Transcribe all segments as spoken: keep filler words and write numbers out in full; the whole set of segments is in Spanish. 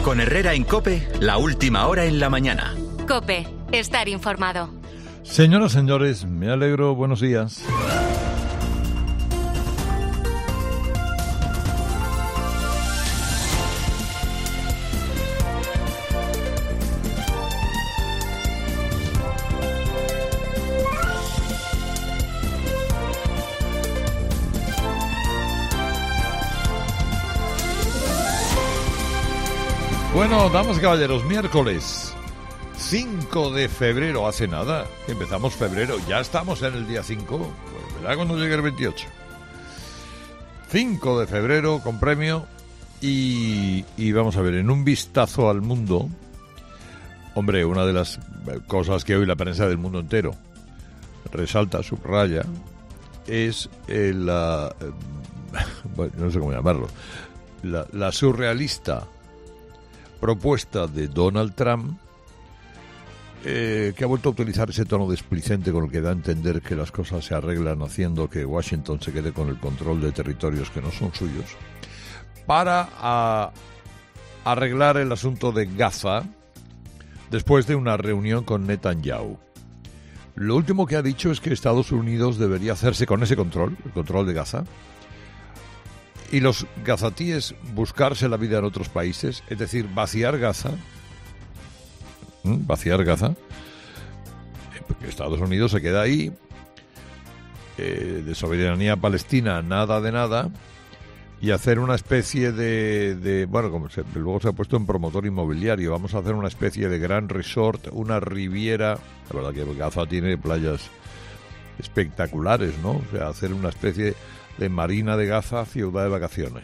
Con Herrera en COPE, la última hora en la mañana. COPE, estar informado. Señoras, señores, me alegro, buenos días. Bueno, damas y caballeros, miércoles cinco de febrero, hace nada, empezamos febrero, ya estamos en el día cinco, pues verá cuando llegue el veintiocho. cinco de febrero con premio y, y vamos a ver, en un vistazo al mundo, hombre, una de las cosas que hoy la prensa del mundo entero resalta, subraya, es el, la, bueno, no sé cómo llamarlo, la, la surrealista propuesta de Donald Trump, eh, que ha vuelto a utilizar ese tono displicente con el que da a entender que las cosas se arreglan haciendo que Washington se quede con el control de territorios que no son suyos, para a, arreglar el asunto de Gaza después de una reunión con Netanyahu. Lo último que ha dicho es que Estados Unidos debería hacerse con ese control, el control de Gaza, y los gazatíes buscarse la vida en otros países, es decir, vaciar Gaza, ¿Mm? vaciar Gaza, porque Estados Unidos se queda ahí, eh, de soberanía palestina, nada de nada, y hacer una especie de, de bueno, como se, luego se ha puesto en promotor inmobiliario, vamos a hacer una especie de gran resort, una riviera, la verdad que Gaza tiene playas espectaculares, ¿no? O sea, hacer una especie de Marina de Gaza, ciudad de vacaciones.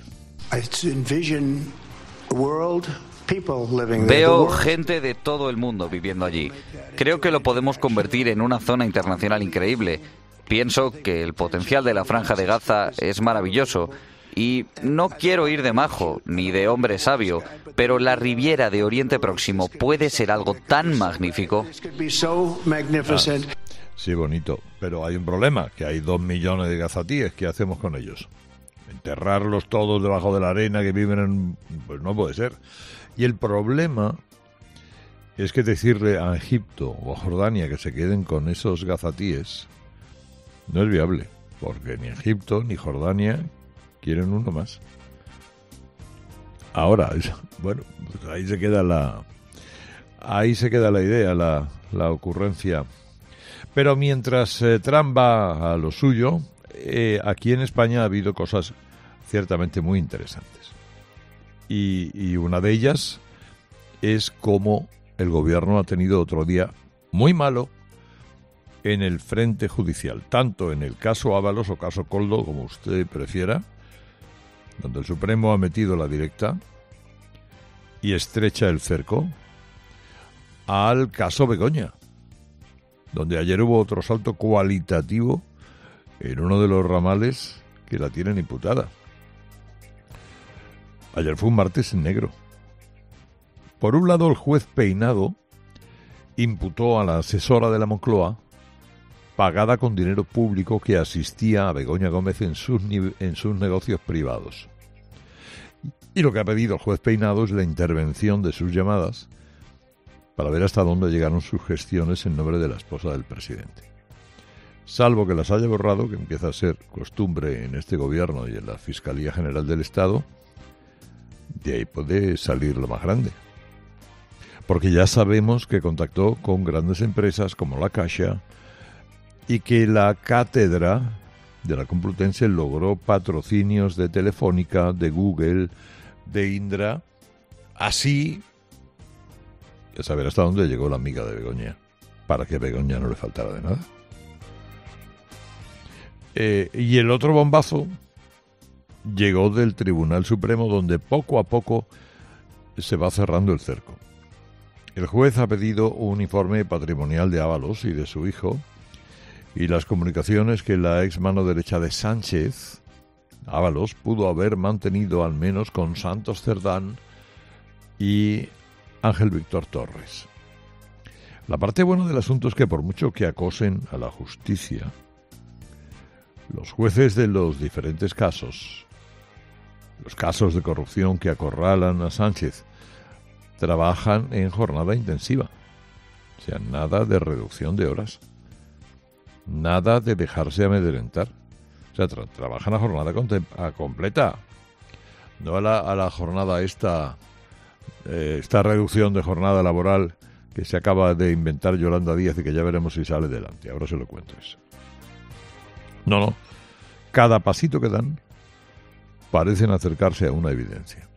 Veo gente de todo el mundo viviendo allí. Creo que lo podemos convertir en una zona internacional increíble. Pienso que el potencial de la Franja de Gaza es maravilloso. Y no quiero ir de majo, ni de hombre sabio, pero la Riviera de Oriente Próximo puede ser algo tan magnífico. Ah. Sí, bonito, pero hay un problema, que hay dos millones de gazatíes. ¿Qué hacemos con ellos? ¿Enterrarlos todos debajo de la arena que viven en...? Pues no puede ser. Y el problema es que decirle a Egipto o a Jordania que se queden con esos gazatíes no es viable, porque ni Egipto ni Jordania quieren uno más. Ahora, bueno, pues ahí se queda la... Ahí se queda la idea, la, la ocurrencia... Pero mientras eh, Trump va a lo suyo, eh, aquí en España ha habido cosas ciertamente muy interesantes. Y, y una de ellas es cómo el gobierno ha tenido otro día muy malo en el frente judicial, tanto en el caso Ábalos o caso Koldo, como usted prefiera, donde el Supremo ha metido la directa y estrecha el cerco, al caso Begoña, donde ayer hubo otro salto cualitativo en uno de los ramales que la tienen imputada. Ayer fue un martes negro. Por un lado, el juez Peinado imputó a la asesora de la Moncloa, pagada con dinero público, que asistía a Begoña Gómez en sus, en sus negocios privados. Y lo que ha pedido el juez Peinado es la intervención de sus llamadas para ver hasta dónde llegaron sus gestiones en nombre de la esposa del presidente. Salvo que las haya borrado, que empieza a ser costumbre en este gobierno y en la Fiscalía General del Estado, de ahí puede salir lo más grande. Porque ya sabemos que contactó con grandes empresas como la Caixa y que la cátedra de la Complutense logró patrocinios de Telefónica, de Google, de Indra, así... de saber hasta dónde llegó la amiga de Begoña, para que a Begoña no le faltara de nada. Eh, y el otro bombazo llegó del Tribunal Supremo, donde poco a poco se va cerrando el cerco. El juez ha pedido un informe patrimonial de Ábalos y de su hijo, y las comunicaciones que la ex mano derecha de Sánchez, Ábalos, pudo haber mantenido al menos con Santos Cerdán y Ángel Víctor Torres. La parte buena del asunto es que por mucho que acosen a la justicia, los jueces de los diferentes casos, los casos de corrupción que acorralan a Sánchez trabajan en jornada intensiva. O sea, nada de reducción de horas. Nada de dejarse amedrentar. O sea, tra- trabajan a jornada contem- a completa. No a la, a la jornada esta, eh, esta reducción de jornada laboral que se acaba de inventar Yolanda Díaz y que ya veremos si sale adelante. Ahora se lo cuento eso. No, no. Cada pasito que dan parecen acercarse a una evidencia.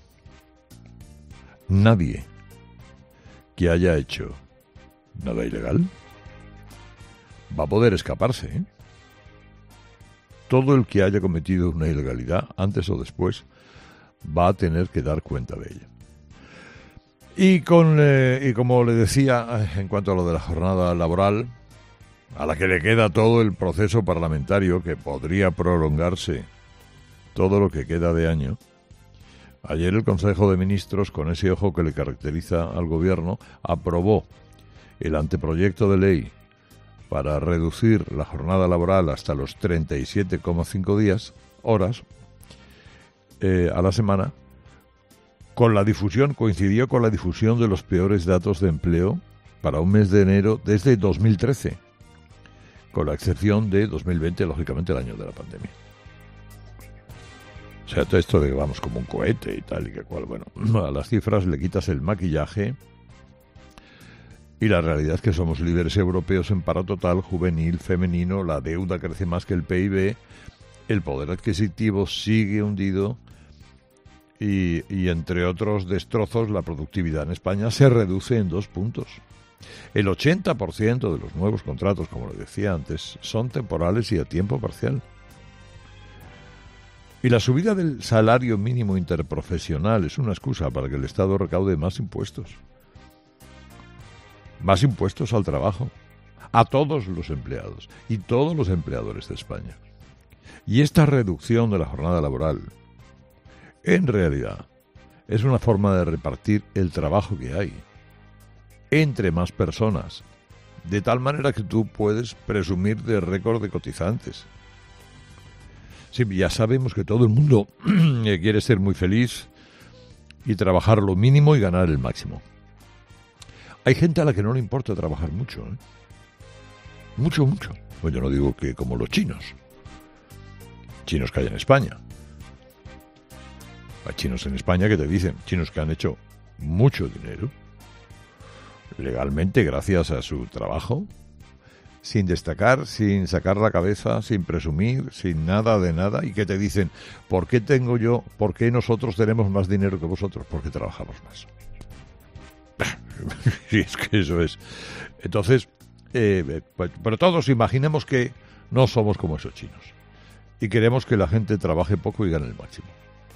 Nadie que haya hecho nada ilegal va a poder escaparse, ¿eh? Todo el que haya cometido una ilegalidad, antes o después, va a tener que dar cuenta de ella. Y, con, eh, y como le decía, en cuanto a lo de la jornada laboral, a la que le queda todo el proceso parlamentario, que podría prolongarse todo lo que queda de año, ayer el Consejo de Ministros, con ese ojo que le caracteriza al Gobierno, aprobó el anteproyecto de ley para reducir la jornada laboral hasta los treinta y siete coma cinco días, horas, eh, a la semana, con la difusión, coincidió con la difusión de los peores datos de empleo para un mes de enero desde dos mil trece, con la excepción de dos mil veinte, lógicamente el año de la pandemia. O sea, todo esto de que vamos como un cohete y tal y que cual, bueno, a las cifras le quitas el maquillaje y la realidad es que somos líderes europeos en paro total, juvenil, femenino, la deuda crece más que el P I B, el poder adquisitivo sigue hundido y, y entre otros destrozos, la productividad en España se reduce en dos puntos. El ochenta por ciento de los nuevos contratos, como le decía antes, son temporales y a tiempo parcial. Y la subida del salario mínimo interprofesional es una excusa para que el Estado recaude más impuestos. Más impuestos al trabajo, a todos los empleados y todos los empleadores de España. Y esta reducción de la jornada laboral, en realidad, es una forma de repartir el trabajo que hay entre más personas, de tal manera que tú puedes presumir de récord de cotizantes. Sí, ya sabemos que todo el mundo quiere ser muy feliz y trabajar lo mínimo y ganar el máximo. Hay gente a la que no le importa trabajar mucho, ¿eh? Mucho, mucho. Pues yo no digo que como los chinos. Chinos que hay en España. Hay chinos en España que te dicen, chinos que han hecho mucho dinero, legalmente gracias a su trabajo, sin destacar, sin sacar la cabeza, sin presumir, sin nada de nada, y que te dicen, ¿por qué tengo yo, por qué nosotros tenemos más dinero que vosotros? Porque trabajamos más. Sí, es que eso es. Entonces, eh, pues, pero todos imaginemos que no somos como esos chinos y queremos que la gente trabaje poco y gane el máximo.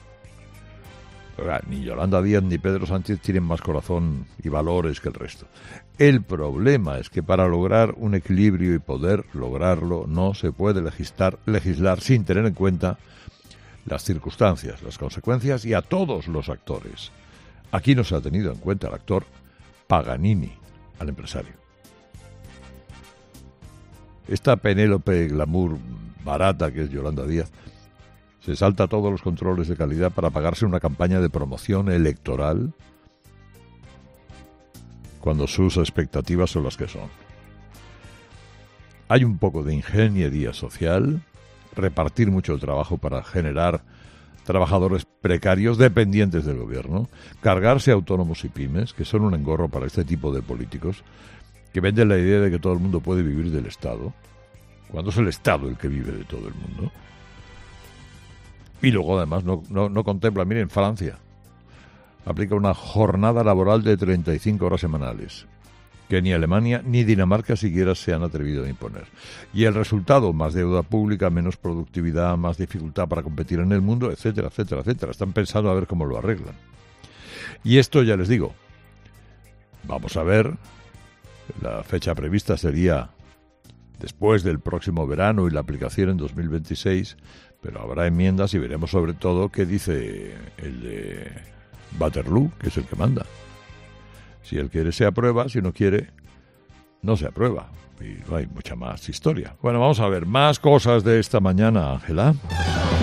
Ni Yolanda Díaz ni Pedro Sánchez tienen más corazón y valores que el resto. El problema es que para lograr un equilibrio y poder lograrlo no se puede legislar, legislar sin tener en cuenta las circunstancias, las consecuencias y a todos los actores. Aquí no se ha tenido en cuenta al actor Paganini, al empresario. Esta Penélope glamour barata que es Yolanda Díaz se salta todos los controles de calidad para pagarse una campaña de promoción electoral cuando sus expectativas son las que son. Hay un poco de ingeniería social, repartir mucho trabajo para generar trabajadores precarios dependientes del gobierno, cargarse a autónomos y pymes, que son un engorro para este tipo de políticos, que venden la idea de que todo el mundo puede vivir del Estado, cuando es el Estado el que vive de todo el mundo. Y luego además no, no, no contempla, miren, Francia aplica una jornada laboral de treinta y cinco horas semanales, que ni Alemania ni Dinamarca siquiera se han atrevido a imponer. Y el resultado, más deuda pública, menos productividad, más dificultad para competir en el mundo, etcétera, etcétera, etcétera. Están pensando a ver cómo lo arreglan. Y esto ya les digo, vamos a ver, la fecha prevista sería después del próximo verano y la aplicación en dos mil veintiséis, pero habrá enmiendas y veremos sobre todo qué dice el de Waterloo, que es el que manda. Si él quiere se aprueba, si no quiere no se aprueba. Y no hay mucha más historia. Bueno, vamos a ver más cosas de esta mañana, Ángela.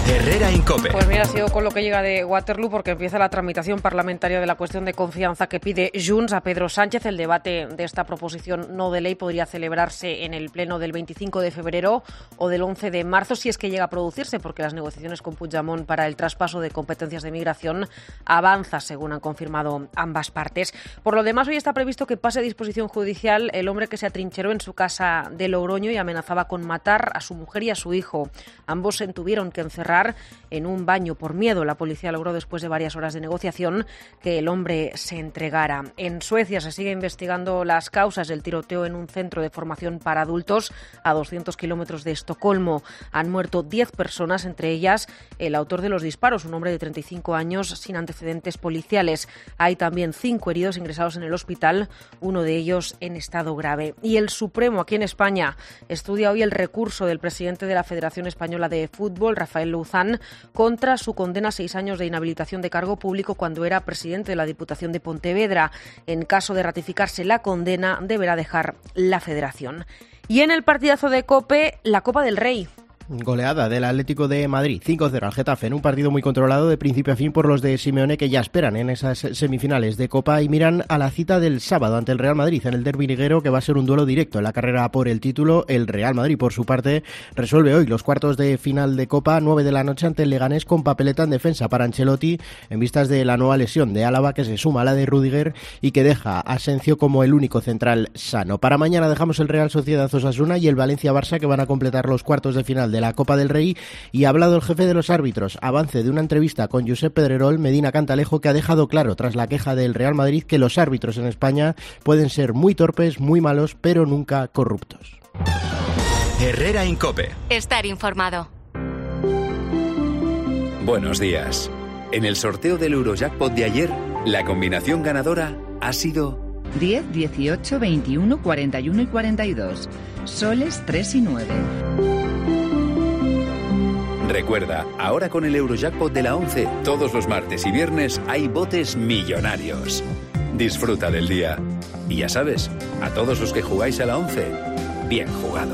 Herrera en COPE. Pues mira, ha sido con lo que llega de Waterloo, porque empieza la tramitación parlamentaria de la cuestión de confianza que pide Junts a Pedro Sánchez. El debate de esta proposición no de ley podría celebrarse en el pleno del veinticinco de febrero o del once de marzo, si es que llega a producirse, porque las negociaciones con Puigdemont para el traspaso de competencias de migración avanza, según han confirmado ambas partes. Por lo demás, hoy está previsto que pase a disposición judicial el hombre que se atrincheró en su casa de Logroño y amenazaba con matar a su mujer y a su hijo. Ambos se tuvieron que encerrar en un baño por miedo. La policía logró, después de varias horas de negociación, que el hombre se entregara. En Suecia se sigue investigando las causas del tiroteo en un centro de formación para adultos a doscientos kilómetros de Estocolmo. Han muerto diez personas, entre ellas el autor de los disparos, un hombre de treinta y cinco años sin antecedentes policiales. Hay también cinco heridos ingresados en el hospital, uno de ellos en estado grave. Y el Supremo, aquí en España, estudia hoy el recurso del presidente de la Federación Española de Fútbol, Rafael Luzán, contra su condena a seis años de inhabilitación de cargo público cuando era presidente de la Diputación de Pontevedra. En caso de ratificarse la condena, deberá dejar la federación. Y en el partidazo de COPE, la Copa del Rey. Goleada del Atlético de Madrid, cinco cero al Getafe, en un partido muy controlado de principio a fin por los de Simeone, que ya esperan en esas semifinales de Copa y miran a la cita del sábado ante el Real Madrid en el derbi liguero, que va a ser un duelo directo en la carrera por el título. El Real Madrid, por su parte, resuelve hoy los cuartos de final de Copa, nueve de la noche ante el Leganés, con papeleta en defensa para Ancelotti en vistas de la nueva lesión de Álava, que se suma a la de Rüdiger y que deja a Asensio como el único central sano. Para mañana dejamos el Real Sociedad Osasuna y el Valencia-Barça, que van a completar los cuartos de final de de la Copa del Rey. Y ha hablado el jefe de los árbitros. Avance de una entrevista con Josep Pedrerol, Medina Cantalejo, que ha dejado claro, tras la queja del Real Madrid, que los árbitros en España pueden ser muy torpes, muy malos, pero nunca corruptos. Herrera en COPE. Estar informado. Buenos días. En el sorteo del Eurojackpot de ayer, la combinación ganadora ha sido diez, dieciocho, veintiuno, cuarenta y uno y cuarenta y dos. Soles tres y nueve. Recuerda, ahora con el Eurojackpot de la once, todos los martes y viernes hay botes millonarios. Disfruta del día. Y ya sabes, a todos los que jugáis a la once, bien jugado.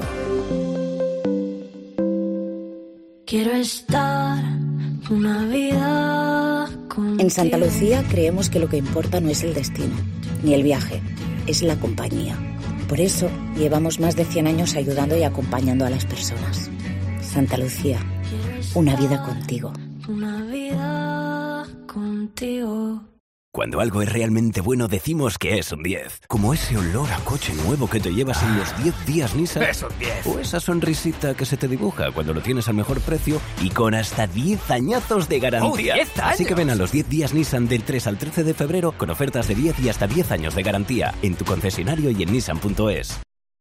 Quiero estar una vida contigo. En Santa Lucía creemos que lo que importa no es el destino, ni el viaje, es la compañía. Por eso llevamos más de cien años ayudando y acompañando a las personas. Santa Lucía, una vida contigo. Una vida contigo. Cuando algo es realmente bueno, decimos que es un diez. Como ese olor a coche nuevo que te llevas en los diez días Nissan. Es un diez. O esa sonrisita que se te dibuja cuando lo tienes al mejor precio y con hasta diez añazos de garantía. ¡Oh, diez años! Así que ven a los diez días Nissan del tres al trece de febrero con ofertas de diez y hasta diez años de garantía en tu concesionario y en nissan punto es.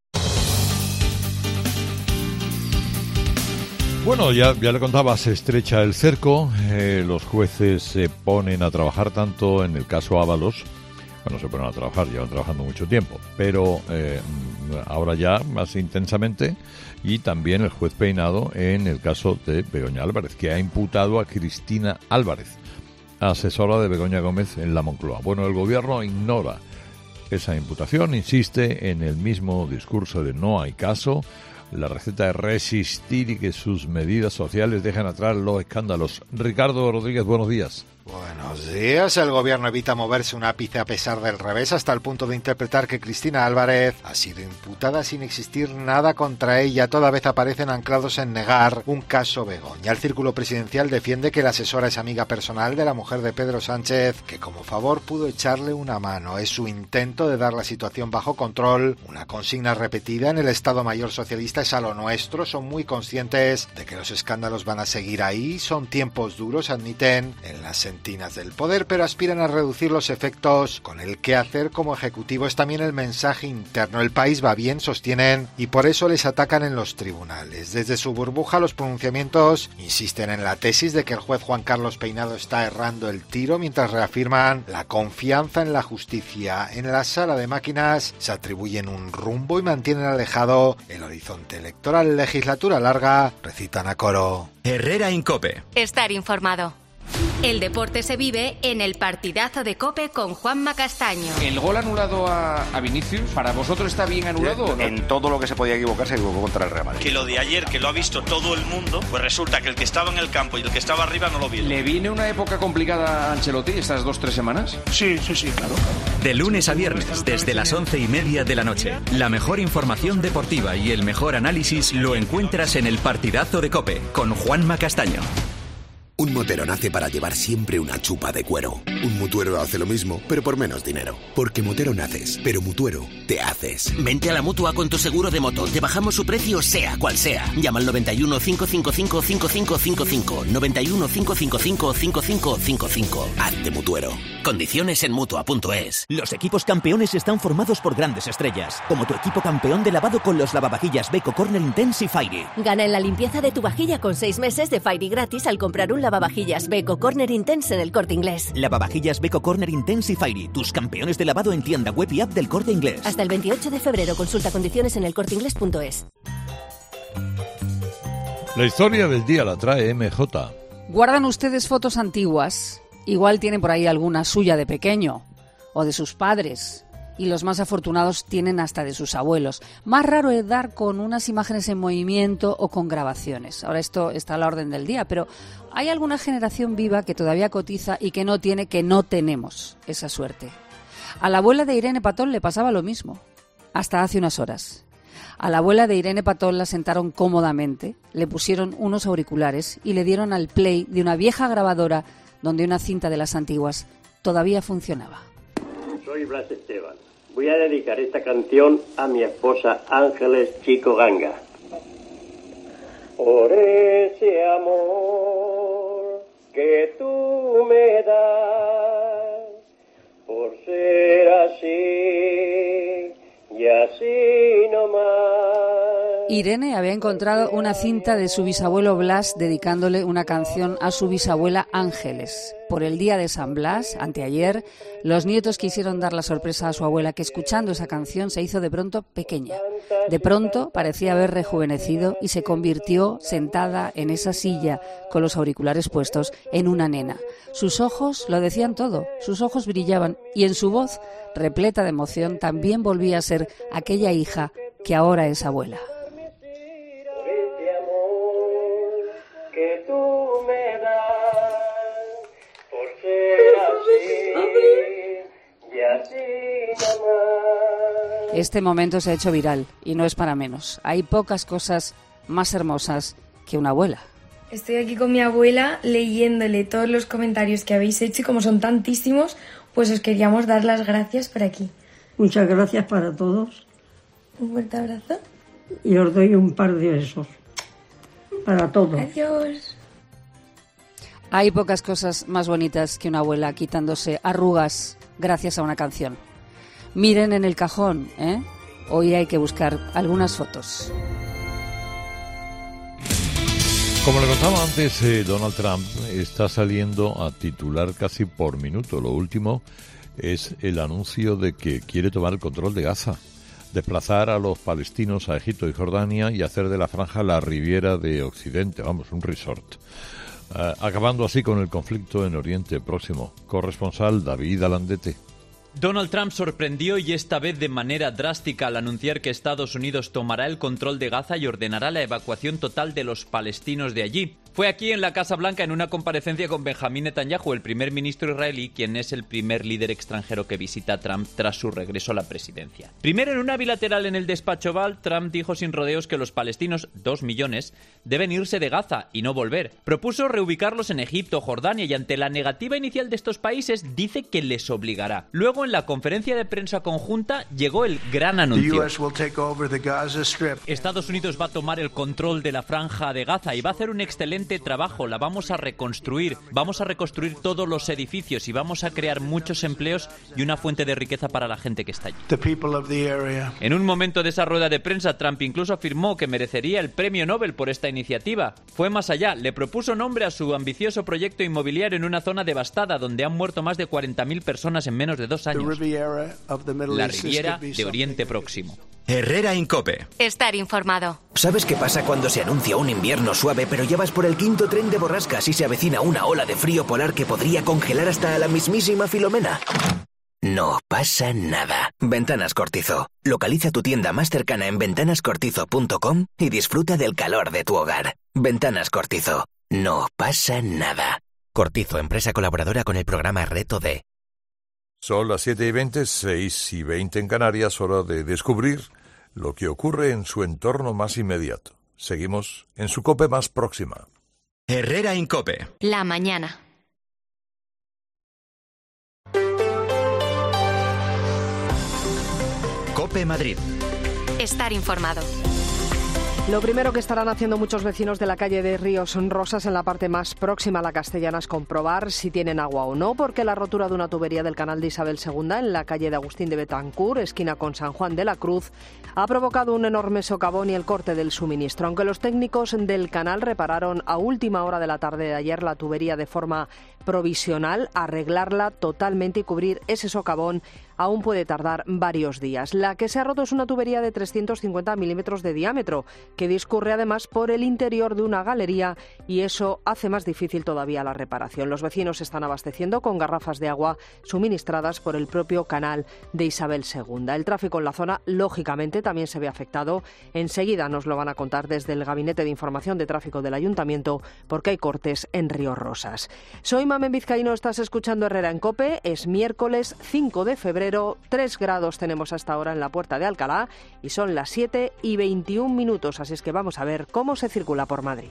Bueno, ya, ya le contaba, se estrecha el cerco, eh, los jueces se ponen a trabajar tanto en el caso Ábalos. Bueno, se ponen a trabajar, llevan trabajando mucho tiempo, pero eh, ahora ya más intensamente, y también el juez Peinado en el caso de Begoña Álvarez, que ha imputado a Cristina Álvarez, asesora de Begoña Gómez en la Moncloa. Bueno, el gobierno ignora esa imputación, insiste en el mismo discurso de no hay caso. La receta es resistir y que sus medidas sociales dejen atrás los escándalos. Ricardo Rodríguez, buenos días. Buenos días. El gobierno evita moverse un ápice a pesar del revés, hasta el punto de interpretar que Cristina Álvarez ha sido imputada sin existir nada contra ella. Toda vez aparecen anclados en negar un caso Begoña. El círculo presidencial defiende que la asesora es amiga personal de la mujer de Pedro Sánchez, que como favor pudo echarle una mano. Es su intento de dar la situación bajo control. Una consigna repetida en el Estado Mayor Socialista es a lo nuestro. Son muy conscientes de que los escándalos van a seguir ahí. Son tiempos duros, admiten, en las sentinas del poder, pero aspiran a reducir los efectos con el qué hacer como ejecutivo. Es también el mensaje interno. El país va bien, sostienen, y por eso les atacan en los tribunales. Desde su burbuja, los pronunciamientos insisten en la tesis de que el juez Juan Carlos Peinado está errando el tiro, mientras reafirman la confianza en la justicia. En la sala de máquinas se atribuyen un rumbo y mantienen alejado el horizonte electoral. Legislatura larga, recitan a coro. Herrera en COPE. Estar informado. El deporte se vive en el partidazo de COPE con Juanma Castaño. ¿El gol anulado a, a Vinicius, para vosotros está bien anulado o no? En todo lo que se podía equivocar se equivocó contra el Real Madrid. Que lo de ayer, que lo ha visto todo el mundo, pues resulta que el que estaba en el campo y el que estaba arriba no lo vio. ¿Le viene una época complicada a Ancelotti estas dos, tres semanas? Sí, sí, sí, claro. De lunes a viernes, desde las once y media de la noche. La mejor información deportiva y el mejor análisis lo encuentras en el partidazo de COPE con Juanma Castaño. Un motero nace para llevar siempre una chupa de cuero. Un mutuero hace lo mismo, pero por menos dinero. Porque motero naces, pero mutuero te haces. Vente a la Mutua con tu seguro de moto. Te bajamos su precio sea cual sea. Llama al noventa y uno, cinco cinco cinco, cinco cinco cinco cinco. noventa y uno, cinco cinco cinco, cinco cinco cinco cinco. Hazte mutuero. Condiciones en Mutua punto es. Los equipos campeones están formados por grandes estrellas, como tu equipo campeón de lavado con los lavavajillas Beko Corner Intense y Fairy. Gana en la limpieza de tu vajilla con seis meses de Fairy gratis al comprar un lavavajillas Beko Corner Intense en el Corte Inglés. Lavavajillas Beko Corner Intense y Fairy, tus campeones de lavado en tienda web y app del Corte Inglés. Hasta el veintiocho de febrero, consulta condiciones en el corte inglés punto es. La historia del día la trae M J. ¿Guardan ustedes fotos antiguas? Igual tienen por ahí alguna suya de pequeño o de sus padres. Y los más afortunados tienen hasta de sus abuelos. Más raro es dar con unas imágenes en movimiento o con grabaciones. Ahora esto está a la orden del día, pero hay alguna generación viva que todavía cotiza y que no tiene, que no tenemos esa suerte. A la abuela de Irene Patón le pasaba lo mismo, hasta hace unas horas. A la abuela de Irene Patón la sentaron cómodamente, le pusieron unos auriculares y le dieron al play de una vieja grabadora donde una cinta de las antiguas todavía funcionaba. Soy Blas Esteban. Voy a dedicar esta canción a mi esposa Ángeles Chico Ganga. Por ese amor que tú me das, por ser así y así nomás. Irene había encontrado una cinta de su bisabuelo Blas dedicándole una canción a su bisabuela Ángeles. Por el día de San Blas, anteayer, los nietos quisieron dar la sorpresa a su abuela, que escuchando esa canción se hizo de pronto pequeña. De pronto parecía haber rejuvenecido y se convirtió, sentada en esa silla con los auriculares puestos, en una nena. Sus ojos lo decían todo, sus ojos brillaban y en su voz, repleta de emoción, también volvía a ser aquella hija que ahora es abuela. Que tú me das por ser así y así nomás. Este momento se ha hecho viral y no es para menos. Hay pocas cosas más hermosas que una abuela. Estoy aquí con mi abuela leyéndole todos los comentarios que habéis hecho y como son tantísimos, pues os queríamos dar las gracias por aquí. Muchas gracias para todos. Un fuerte abrazo. Y os doy un par de besos. Para todos. Adiós. Hay pocas cosas más bonitas que una abuela quitándose arrugas gracias a una canción. Miren en el cajón, ¿eh? Hoy hay que buscar algunas fotos. Como le contaba antes, eh, Donald Trump está saliendo a titular casi por minuto. Lo último es el anuncio de que quiere tomar el control de Gaza, desplazar a los palestinos a Egipto y Jordania y hacer de la franja la Riviera de Occidente, vamos, un resort. Uh, acabando así con el conflicto en Oriente Próximo. Corresponsal David Alandete. Donald Trump sorprendió y esta vez de manera drástica al anunciar que Estados Unidos tomará el control de Gaza y ordenará la evacuación total de los palestinos de allí. Fue aquí en la Casa Blanca en una comparecencia con Benjamín Netanyahu, el primer ministro israelí, quien es el primer líder extranjero que visita a Trump tras su regreso a la presidencia. Primero, en una bilateral en el despacho Oval, Trump dijo sin rodeos que los palestinos, dos millones, deben irse de Gaza y no volver. Propuso reubicarlos en Egipto, Jordania y ante la negativa inicial de estos países dice que les obligará. Luego, en la conferencia de prensa conjunta, llegó el gran anuncio. Estados Unidos va a tomar el control de la franja de Gaza y va a hacer un excelente trabajo, la vamos a reconstruir, vamos a reconstruir todos los edificios y vamos a crear muchos empleos y una fuente de riqueza para la gente que está allí. En un momento de esa rueda de prensa, Trump incluso afirmó que merecería el premio Nobel por esta iniciativa. Fue más allá, le propuso nombre a su ambicioso proyecto inmobiliario en una zona devastada donde han muerto más de cuarenta mil personas en menos de dos años. La Riviera de Oriente Próximo. Herrera Incope. Estar informado. ¿Sabes qué pasa cuando se anuncia un invierno suave, pero ya vas por el quinto tren de borrascas y se avecina una ola de frío polar que podría congelar hasta a la mismísima Filomena? No pasa nada. Ventanas Cortizo. Localiza tu tienda más cercana en ventanas cortizo punto com y disfruta del calor de tu hogar. Ventanas Cortizo. No pasa nada. Cortizo, empresa colaboradora con el programa Reto D. Son las siete y veinte, seis y veinte en Canarias, hora de descubrir lo que ocurre en su entorno más inmediato. Seguimos en su COPE más próxima. Herrera Incope. La mañana. COPE Madrid. Estar informado. Lo primero que estarán haciendo muchos vecinos de la calle de Ríos Rosas en la parte más próxima a la Castellana es comprobar si tienen agua o no, porque la rotura de una tubería del canal de Isabel segunda en la calle de Agustín de Betancourt, esquina con San Juan de la Cruz, ha provocado un enorme socavón y el corte del suministro. Aunque los técnicos del canal repararon a última hora de la tarde de ayer la tubería de forma provisional, arreglarla totalmente y cubrir ese socavón aún puede tardar varios días. La que se ha roto es una tubería de trescientos cincuenta milímetros de diámetro, que discurre además por el interior de una galería y eso hace más difícil todavía la reparación. Los vecinos se están abasteciendo con garrafas de agua suministradas por el propio canal de Isabel segunda. El tráfico en la zona, lógicamente, también se ve afectado. Enseguida nos lo van a contar desde el Gabinete de Información de Tráfico del Ayuntamiento, porque hay cortes en Ríos Rosas. Soy Mamen Vizcaíno, estás escuchando Herrera en COPE. Es miércoles cinco de febrero, tres grados tenemos hasta ahora en la Puerta de Alcalá y son las siete y veintiún minutos, así es que vamos a ver cómo se circula por Madrid.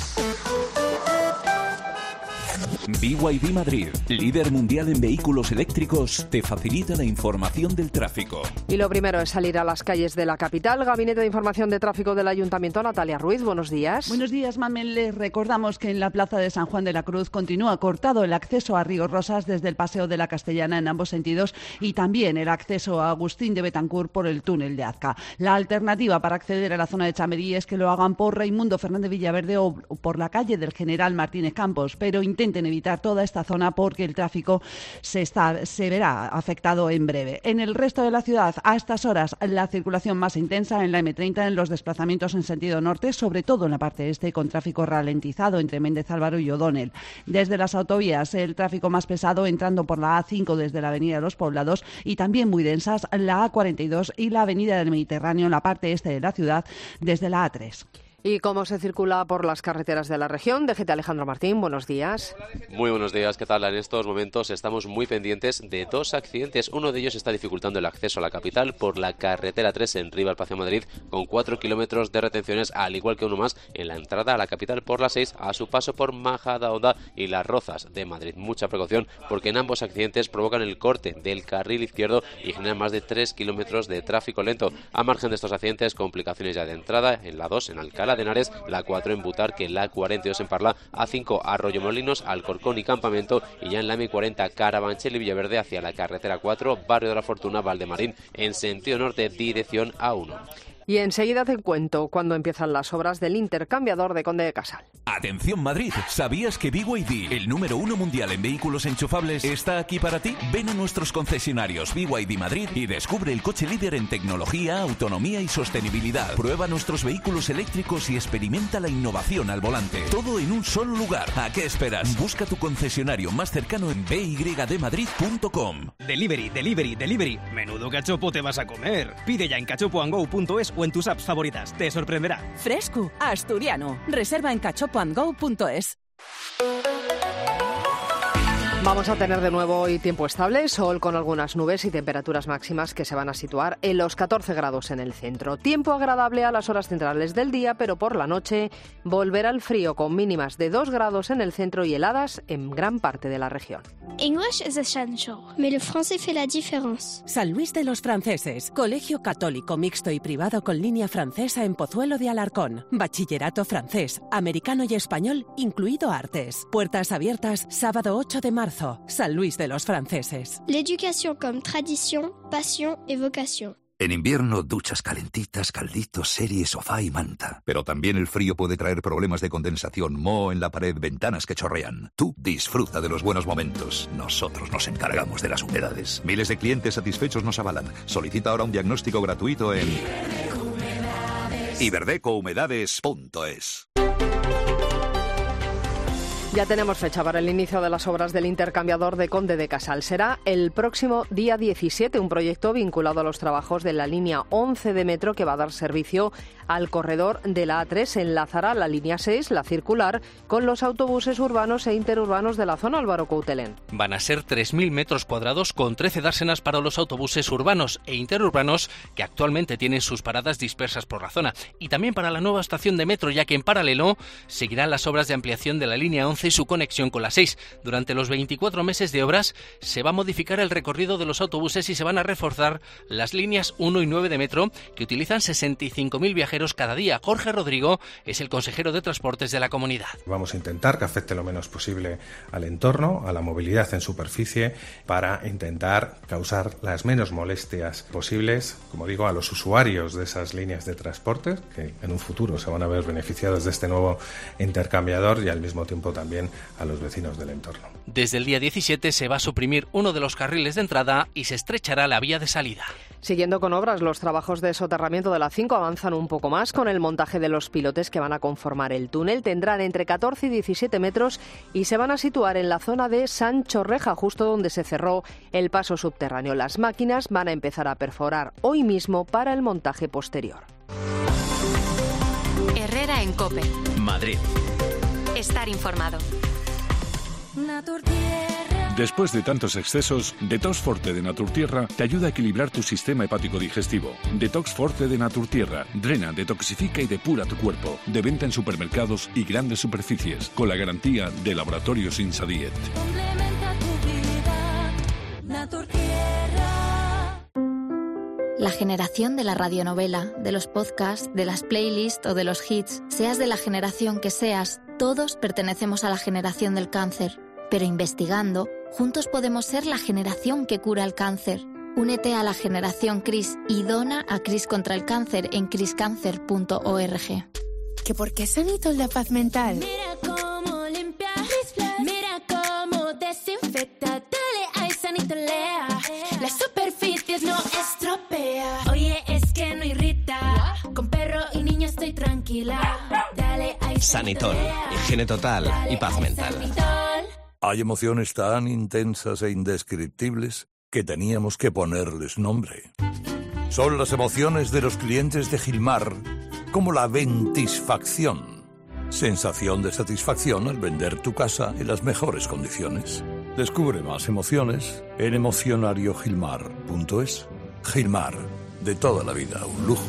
B Y D Madrid, líder mundial en vehículos eléctricos, te facilita la información del tráfico. Y lo primero es salir a las calles de la capital. Gabinete de Información de Tráfico del Ayuntamiento, Natalia Ruiz, buenos días. Buenos días, Mamen. Les recordamos que en la plaza de San Juan de la Cruz continúa cortado el acceso a Ríos Rosas desde el Paseo de la Castellana en ambos sentidos y también el acceso a Agustín de Betancourt por el túnel de Azca. La alternativa para acceder a la zona de Chamerí es que lo hagan por Raimundo Fernández Villaverde o por la calle del General Martínez Campos, pero intenten evitar toda esta zona porque el tráfico se, está, se verá afectado en breve. En el resto de la ciudad, a estas horas, la circulación más intensa en la eme treinta en los desplazamientos en sentido norte, sobre todo en la parte este, con tráfico ralentizado entre Méndez Álvaro y O'Donnell. Desde las autovías, el tráfico más pesado entrando por la A cinco desde la Avenida de los Poblados y también muy densas la A cuarenta y dos y la Avenida del Mediterráneo en la parte este de la ciudad desde la A tres. ¿Y cómo se circula por las carreteras de la región? D G T Alejandro Martín, buenos días. Muy buenos días, ¿qué tal? En estos momentos estamos muy pendientes de dos accidentes. Uno de ellos está dificultando el acceso a la capital por la carretera tres en Rivas hacia Madrid, con cuatro kilómetros de retenciones, al igual que uno más en la entrada a la capital por la seis, a su paso por Majadahonda y Las Rozas de Madrid. Mucha precaución porque en ambos accidentes provocan el corte del carril izquierdo y generan más de tres kilómetros de tráfico lento. A margen de estos accidentes, complicaciones ya de entrada en la dos en Alcalá de Henares, la cuatro en Butarque, la cuarenta y dos en Parla, A cinco Arroyomolinos, Alcorcón y Campamento, y ya en la eme cuarenta Carabanchel y Villaverde hacia la carretera cuatro, Barrio de la Fortuna, Valdemarín, en sentido norte, dirección A uno. Y enseguida te cuento cuándo empiezan las obras del intercambiador de Conde de Casal. Atención Madrid, ¿sabías que B Y D, el número uno mundial en vehículos enchufables, está aquí para ti? Ven a nuestros concesionarios B Y D Madrid y descubre el coche líder en tecnología, autonomía y sostenibilidad. Prueba nuestros vehículos eléctricos y experimenta la innovación al volante. Todo en un solo lugar. ¿A qué esperas? Busca tu concesionario más cercano en b y d madrid punto com. Delivery, delivery, delivery. Menudo cachopo te vas a comer. Pide ya en cachopo and go punto es o en tus apps favoritas. Te sorprenderá. Fresco, asturiano. Reserva en cachopo and go punto es. Vamos a tener de nuevo hoy tiempo estable, sol con algunas nubes y temperaturas máximas que se van a situar en los catorce grados en el centro. Tiempo agradable a las horas centrales del día, pero por la noche volverá el frío con mínimas de dos grados en el centro y heladas en gran parte de la región. English is essential, mais le français fait la différence. San Luis de los Franceses, colegio católico mixto y privado con línea francesa en Pozuelo de Alarcón. Bachillerato francés, americano y español, incluido artes. Puertas abiertas sábado ocho de marzo. San Luis de los Franceses. L'éducation comme tradition, passion et vocation. En invierno, duchas calentitas, calditos, serie, sofá y manta. Pero también el frío puede traer problemas de condensación, moho en la pared, ventanas que chorrean. Tú disfruta de los buenos momentos. Nosotros nos encargamos de las humedades. Miles de clientes satisfechos nos avalan. Solicita ahora un diagnóstico gratuito en iberdecohumedades punto es. Ya tenemos fecha para el inicio de las obras del intercambiador de Conde de Casal. Será el próximo día diecisiete, un proyecto vinculado a los trabajos de la línea once de metro que va a dar servicio al corredor de la A tres. Enlazará la línea seis, la circular, con los autobuses urbanos e interurbanos de la zona. Álvaro Coutelén. Van a ser tres mil metros cuadrados con trece dársenas para los autobuses urbanos e interurbanos que actualmente tienen sus paradas dispersas por la zona. Y también para la nueva estación de metro, ya que en paralelo seguirán las obras de ampliación de la línea once y su conexión con la seis. Durante los veinticuatro meses de obras se va a modificar el recorrido de los autobuses y se van a reforzar las líneas uno y nueve de metro, que utilizan sesenta y cinco mil viajeros cada día. Jorge Rodrigo es el consejero de Transportes de la comunidad. Vamos a intentar que afecte lo menos posible al entorno, a la movilidad en superficie, para intentar causar las menos molestias posibles, como digo, a los usuarios de esas líneas de transporte, que en un futuro se van a ver beneficiados de este nuevo intercambiador, y al mismo tiempo también a los vecinos del entorno. Desde el día diecisiete se va a suprimir uno de los carriles de entrada y se estrechará la vía de salida. Siguiendo con obras, los trabajos de soterramiento de la cinco avanzan un poco más con el montaje de los pilotes que van a conformar el túnel. Tendrán entre catorce y diecisiete metros y se van a situar en la zona de Sancho Reja, justo donde se cerró el paso subterráneo. Las máquinas van a empezar a perforar hoy mismo para el montaje posterior. Herrera en COPE. Madrid. Estar informado. Después de tantos excesos, Detox Forte de Naturtierra te ayuda a equilibrar tu sistema hepático digestivo. Detox Forte de Naturtierra drena, detoxifica y depura tu cuerpo. De venta en supermercados y grandes superficies, con la garantía de Laboratorios Insadiet. Complementa tu vida, Naturtierra. La generación de la radionovela, de los podcasts, de las playlists o de los hits, seas de la generación que seas, todos pertenecemos a la generación del cáncer. Pero investigando, juntos podemos ser la generación que cura el cáncer. Únete a la generación CRIS y dona a CRIS contra el cáncer en cris cáncer punto org. ¿Que por qué Sanitol da paz mental? Mira cómo limpia, mira cómo desinfecta, dale a Sanitolea, las superficies no estropea. Oye, es que no irrita, con perro y niño estoy tranquila, dale a Sanitol, higiene total y paz mental. Hay emociones tan intensas e indescriptibles que teníamos que ponerles nombre. Son las emociones de los clientes de Gilmar, como la ventisfacción. Sensación de satisfacción al vender tu casa en las mejores condiciones. Descubre más emociones en emocionario gilmar punto es. Gilmar, de toda la vida, un lujo.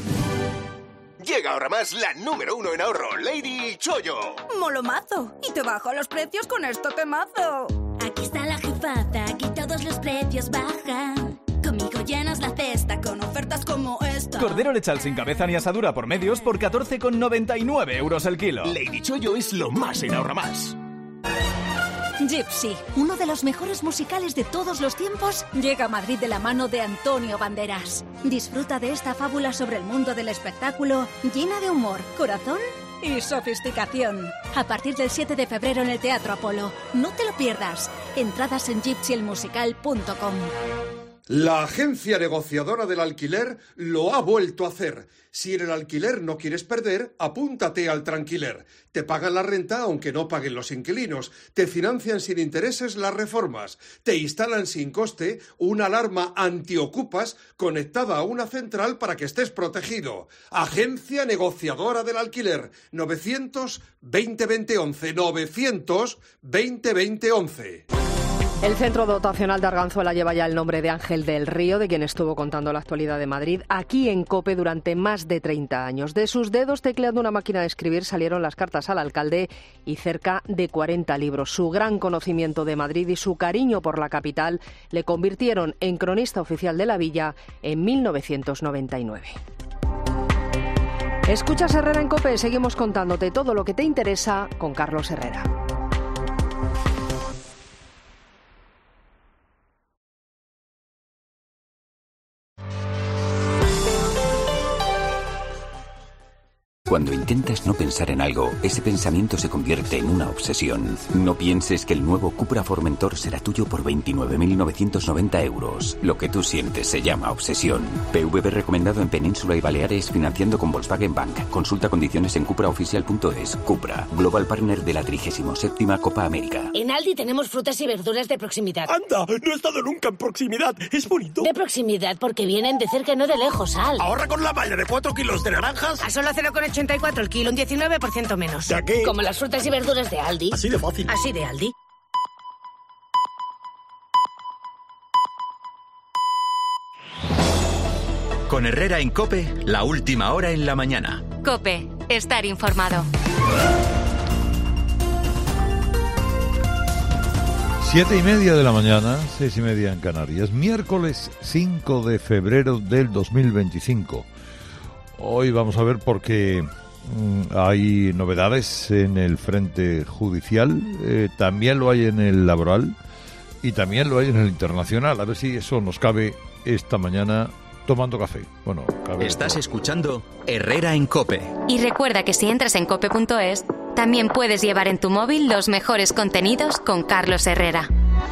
Llega ahora más la número uno en ahorro, Lady Chollo. Molomazo. Y te bajo los precios con esto temazo. Aquí está la jefaza, aquí todos los precios bajan. Conmigo llenas la cesta con ofertas como esta. Cordero lechal sin cabeza ni asadura por medios por catorce con noventa y nueve euros el kilo. Lady Chollo es lo más en ahorra más. Gypsy, uno de los mejores musicales de todos los tiempos, llega a Madrid de la mano de Antonio Banderas. Disfruta de esta fábula sobre el mundo del espectáculo, llena de humor, corazón y sofisticación. A partir del siete de febrero en el Teatro Apolo. No te lo pierdas. Entradas en gypsy el musical punto com. La agencia negociadora del alquiler lo ha vuelto a hacer. Si en el alquiler no quieres perder, apúntate al Tranquiler. Te pagan la renta aunque no paguen los inquilinos. Te financian sin intereses las reformas. Te instalan sin coste una alarma antiocupas conectada a una central para que estés protegido. Agencia negociadora del alquiler. novecientos veinte veinte once. novecientos veinte veinte once. El Centro Dotacional de Arganzuela lleva ya el nombre de Ángel del Río, de quien estuvo contando la actualidad de Madrid, aquí en COPE durante más de treinta años. De sus dedos tecleando una máquina de escribir salieron las cartas al alcalde y cerca de cuarenta libros. Su gran conocimiento de Madrid y su cariño por la capital le convirtieron en cronista oficial de la villa en mil novecientos noventa y nueve. Escuchas Herrera en COPE, seguimos contándote todo lo que te interesa con Carlos Herrera. Cuando intentas no pensar en algo, ese pensamiento se convierte en una obsesión. No pienses que el nuevo Cupra Formentor será tuyo por veintinueve mil novecientos noventa euros. Lo que tú sientes se llama obsesión. P V B recomendado en Península y Baleares financiando con Volkswagen Bank. Consulta condiciones en cupra oficial punto es. Cupra, Global Partner de la trigésima séptima Copa América. En Aldi tenemos frutas y verduras de proximidad. ¡Anda! No he estado nunca en proximidad. ¿Es bonito? De proximidad porque vienen de cerca y no de lejos, Al. Ahorra con la malla de cuatro kilos de naranjas. A solo cero coma ochenta y cuatro el kilo, un diecinueve por ciento menos. ¿Ya qué? Como las frutas y verduras de Aldi. Así de fácil. Así de Aldi. Con Herrera en COPE, la última hora en la mañana. COPE, estar informado. Siete y media de la mañana, seis y media en Canarias. Miércoles cinco de febrero del dos mil veinticinco. Hoy vamos a ver por qué mmm, hay novedades en el frente judicial, eh, también lo hay en el laboral y también lo hay en el internacional. A ver si eso nos cabe esta mañana tomando café. Bueno, cabe. Estás escuchando Herrera en COPE. Y recuerda que si entras en cope punto es, también puedes llevar en tu móvil los mejores contenidos con Carlos Herrera.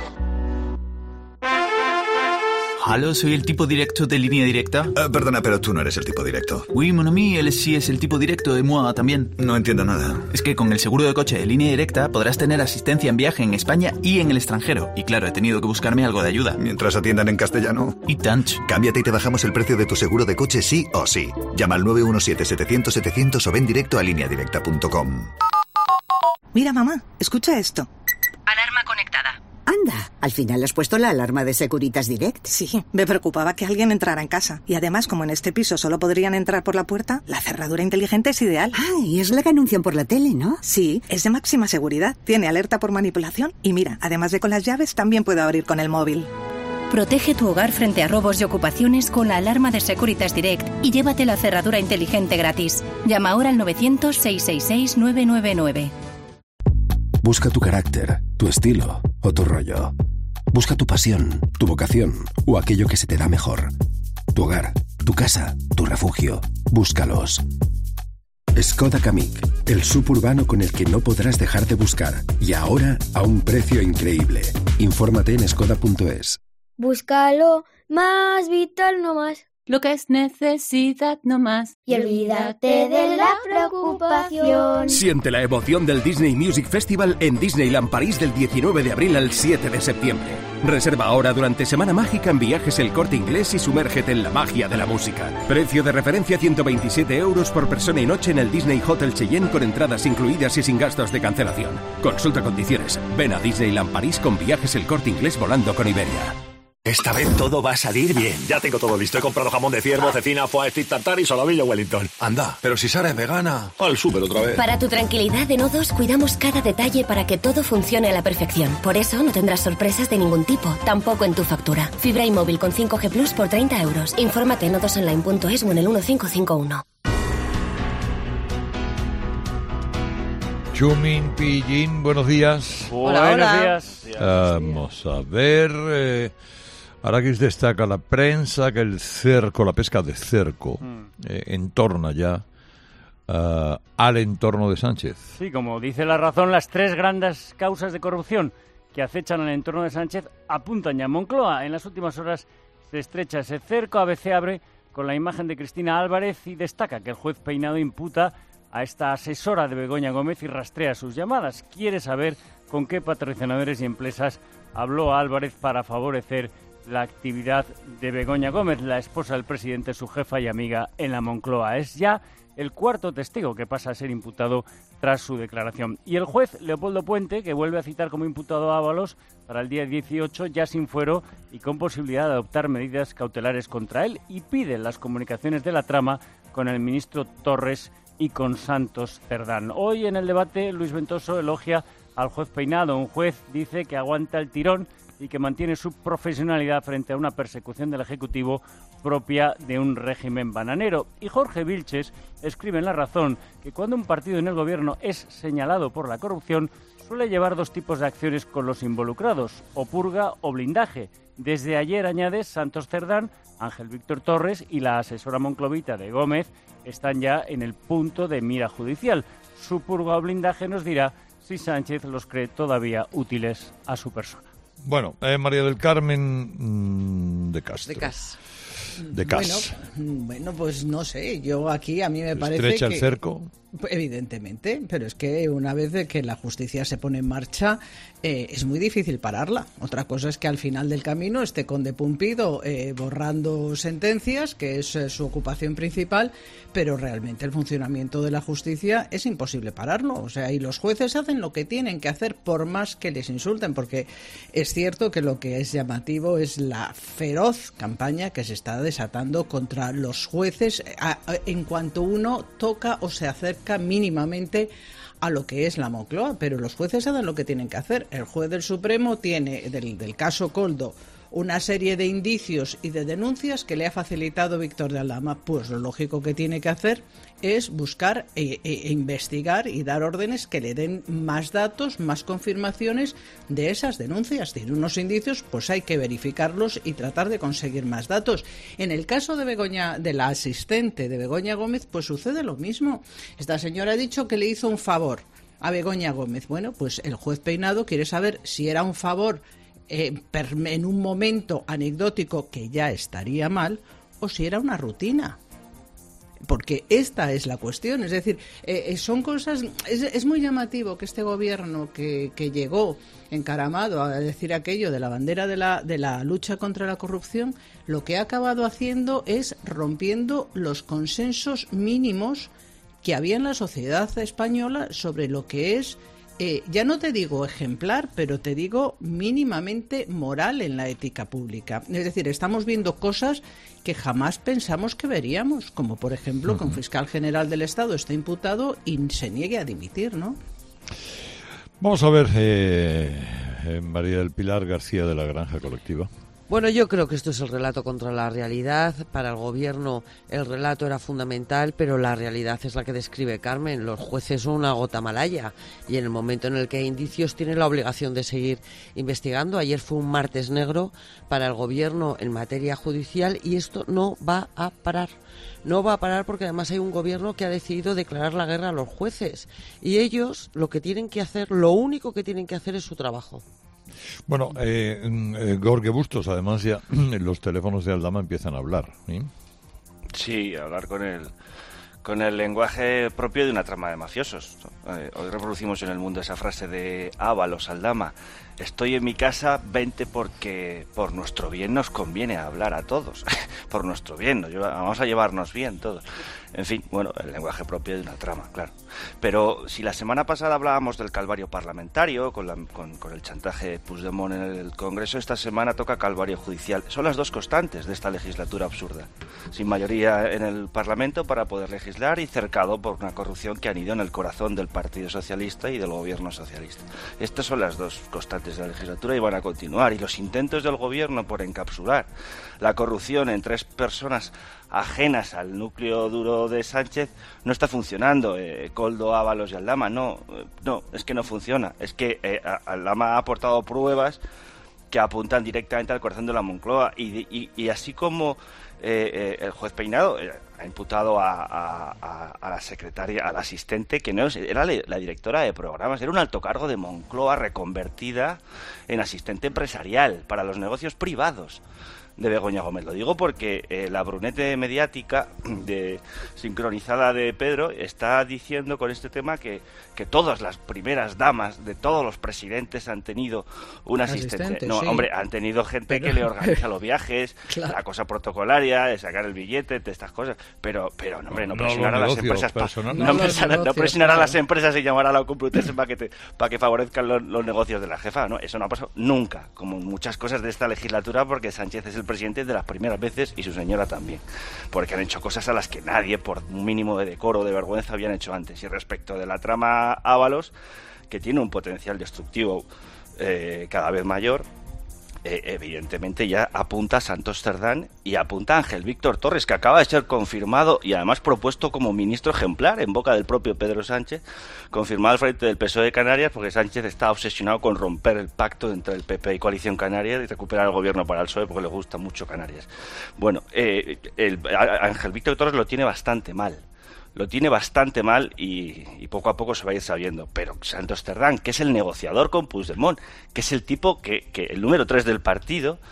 Aló, soy el tipo directo de Línea Directa. Uh, perdona, pero tú no eres el tipo directo. Oui, mon ami, él sí es el tipo directo de moi también. No entiendo nada. Es que con el seguro de coche de Línea Directa podrás tener asistencia en viaje en España y en el extranjero. Y claro, he tenido que buscarme algo de ayuda. Mientras atiendan en castellano. Y tanch. Cámbiate y te bajamos el precio de tu seguro de coche sí o sí. Llama al nueve uno siete, setecientos, setecientos o ven directo a línea directa punto com. Mira, mamá, escucha esto. Alarma conectada. Anda, al final has puesto la alarma de Securitas Direct. Sí, me preocupaba que alguien entrara en casa. Y además, como en este piso solo podrían entrar por la puerta, la cerradura inteligente es ideal. Ah, y es la que anuncian por la tele, ¿no? Sí, es de máxima seguridad. Tiene alerta por manipulación y mira, además de con las llaves, también puedo abrir con el móvil. Protege tu hogar frente a robos y ocupaciones con la alarma de Securitas Direct y llévate la cerradura inteligente gratis. Llama ahora al novecientos, seiscientos sesenta y seis, nueve nueve nueve. Busca tu carácter, tu estilo o tu rollo. Busca tu pasión, tu vocación o aquello que se te da mejor. Tu hogar, tu casa, tu refugio. Búscalos. Skoda Kamiq, el suburbano con el que no podrás dejar de buscar. Y ahora a un precio increíble. Infórmate en skoda punto es. Búscalo, más vital no más. Lo que es necesidad no más. Y olvídate de la preocupación. Siente la emoción del Disney Music Festival en Disneyland París del diecinueve de abril al siete de septiembre. Reserva ahora durante Semana Mágica en Viajes El Corte Inglés y sumérgete en la magia de la música. Precio de referencia ciento veintisiete euros por persona y noche en el Disney Hotel Cheyenne con entradas incluidas y sin gastos de cancelación. Consulta condiciones. Ven a Disneyland París con Viajes El Corte Inglés volando con Iberia. Esta vez todo va a salir bien. Ya tengo todo listo. He comprado jamón de ciervo, cecina, foie, stick tartar y solomillo Wellington. Anda, pero si Sara es vegana. Al súper otra vez. Para tu tranquilidad de nodos, cuidamos cada detalle para que todo funcione a la perfección. Por eso no tendrás sorpresas de ningún tipo, tampoco en tu factura. Fibra y móvil con cinco G Plus por treinta euros. Infórmate en nodosonline punto es o en el uno cinco cinco uno. Chumin Pillín, buenos días. Hola, buenos hola. días. Vamos a ver. Eh, Araquis destaca la prensa que el cerco, la pesca de cerco, mm. eh, entorna ya uh, al entorno de Sánchez. Sí, como dice La Razón, las tres grandes causas de corrupción que acechan al entorno de Sánchez apuntan ya a Moncloa. En las últimas horas se estrecha ese cerco. A B C abre con la imagen de Cristina Álvarez y destaca que el juez Peinado imputa a esta asesora de Begoña Gómez y rastrea sus llamadas. Quiere saber con qué patrocinadores y empresas habló Álvarez para favorecer la actividad de Begoña Gómez, la esposa del presidente, su jefa y amiga en la Moncloa. Es ya el cuarto testigo que pasa a ser imputado tras su declaración. Y el juez Leopoldo Puente, que vuelve a citar como imputado a Ábalos para el día dieciocho, ya sin fuero y con posibilidad de adoptar medidas cautelares contra él, y pide las comunicaciones de la trama con el ministro Torres y con Santos Cerdán. Hoy en el debate Luis Ventoso elogia al juez Peinado. Un juez, dice, que aguanta el tirón y que mantiene su profesionalidad frente a una persecución del Ejecutivo propia de un régimen bananero. Y Jorge Vilches escribe en La Razón que cuando un partido en el gobierno es señalado por la corrupción, suele llevar dos tipos de acciones con los involucrados, o purga o blindaje. Desde ayer, añade, Santos Cerdán, Ángel Víctor Torres y la asesora monclovita de Gómez están ya en el punto de mira judicial. Su purga o blindaje nos dirá si Sánchez los cree todavía útiles a su persona. Bueno, eh, María del Carmen mmm, de Castro. De Cas. De Cas. Bueno, bueno, pues no sé, yo aquí a mí me parece ¿Estrecha que... el cerco? Evidentemente, pero es que una vez de que la justicia se pone en marcha eh, es muy difícil pararla. Otra cosa es que al final del camino esté Conde Pumpido eh, borrando sentencias, que es eh, su ocupación principal, pero realmente el funcionamiento de la justicia es imposible pararlo. O sea, y los jueces hacen lo que tienen que hacer por más que les insulten, porque es cierto que lo que es llamativo es la feroz campaña que se está desatando contra los jueces a, a, en cuanto uno toca o se acerca mínimamente a lo que es la Moncloa, pero los jueces saben lo que tienen que hacer. El juez del Supremo tiene, del, del caso Koldo, una serie de indicios y de denuncias que le ha facilitado Víctor de Aldama. Pues lo lógico que tiene que hacer es buscar e, e, e investigar y dar órdenes que le den más datos, más confirmaciones de esas denuncias. Tiene unos indicios, pues hay que verificarlos y tratar de conseguir más datos. En el caso de Begoña, de la asistente de Begoña Gómez, pues sucede lo mismo. Esta señora ha dicho que le hizo un favor a Begoña Gómez. Bueno, pues el juez Peinado quiere saber si era un favor Eh, per, en un momento anecdótico que ya estaría mal, o si era una rutina. Porque esta es la cuestión, es decir, eh, son cosas, es, es muy llamativo que este gobierno que, que llegó encaramado a decir aquello de la bandera de la, de la lucha contra la corrupción, lo que ha acabado haciendo es rompiendo los consensos mínimos que había en la sociedad española sobre lo que es Eh, ya no te digo ejemplar, pero te digo mínimamente moral en la ética pública. Es decir, estamos viendo cosas que jamás pensamos que veríamos, como por ejemplo uh-huh. que un fiscal general del Estado está imputado y se niegue a dimitir, ¿no? Vamos a ver, eh, eh, María del Pilar García de la Granja Colectiva. Bueno, yo creo que esto es el relato contra la realidad. Para el gobierno el relato era fundamental, pero la realidad es la que describe Carmen. Los jueces son una gota malaya y en el momento en el que hay indicios tienen la obligación de seguir investigando. Ayer fue un martes negro para el gobierno en materia judicial y esto no va a parar. No va a parar porque además hay un gobierno que ha decidido declarar la guerra a los jueces y ellos lo que tienen que hacer, lo único que tienen que hacer es su trabajo. Bueno, eh, eh, Jorge Bustos, además ya los teléfonos de Aldama empiezan a hablar, ¿sí? Sí, hablar con el, con el lenguaje propio de una trama de mafiosos. Eh, hoy reproducimos en El Mundo esa frase de Ábalos, Aldama. Estoy en mi casa, vente porque por nuestro bien nos conviene hablar a todos. Por nuestro bien, nos lleva, vamos a llevarnos bien todos. En fin, bueno, el lenguaje propio de una trama, claro. Pero si la semana pasada hablábamos del calvario parlamentario, con, la, con, con el chantaje de Puigdemont en el Congreso, esta semana toca calvario judicial. Son las dos constantes de esta legislatura absurda. Sin mayoría en el Parlamento para poder legislar y cercado por una corrupción que anidó en el corazón del Partido Socialista y del Gobierno Socialista. Estas son las dos constantes de la legislatura y van a continuar. Y los intentos del Gobierno por encapsular la corrupción en tres personas ajenas al núcleo duro de Sánchez no está funcionando. Eh, Koldo, Ábalos y Aldama, no, no, es que no funciona. Es que eh, Aldama ha aportado pruebas que apuntan directamente al corazón de la Moncloa y, y, y así como eh, eh, el juez Peinado eh, ha imputado a, a, a, a la secretaria, a la asistente, que no era la directora de programas, era un alto cargo de Moncloa reconvertida en asistente empresarial para los negocios privados de Begoña Gómez. Lo digo porque eh, la brunete mediática de, sincronizada de Pedro está diciendo con este tema que, que todas las primeras damas de todos los presidentes han tenido un asistente. asistente no, sí. Hombre, han tenido gente pero... que le organiza los viajes, claro. La cosa protocolaria, de sacar el billete, de estas cosas. Pero, pero no, hombre, no, no presionar a las empresas. Pa, no, no, presionar, negocios, no presionar claro. a las empresas y llamar a la Complutense para que, te, para que favorezcan los, los negocios de la jefa. No, eso no ha pasado nunca, como muchas cosas de esta legislatura, porque Sánchez es el presidente de las primeras veces y su señora también, porque han hecho cosas a las que nadie, por un mínimo de decoro o de vergüenza, habían hecho antes. Y respecto de la trama Ábalos, que tiene un potencial destructivo eh, cada vez mayor, eh, evidentemente ya apunta a Santos Cerdán y apunta a Ángel Víctor Torres, que acaba de ser confirmado y además propuesto como ministro ejemplar en boca del propio Pedro Sánchez, confirmado al frente del P S O E de Canarias, porque Sánchez está obsesionado con romper el pacto entre el P P y Coalición Canaria y recuperar el gobierno para el P S O E, porque le gusta mucho Canarias. Bueno, eh, el, Ángel Víctor Torres lo tiene bastante mal. Lo tiene bastante mal y, y poco a poco se va a ir sabiendo. Pero Santos Cerdán, que es el negociador con Puigdemont, que es el tipo que, que el número tres del partido,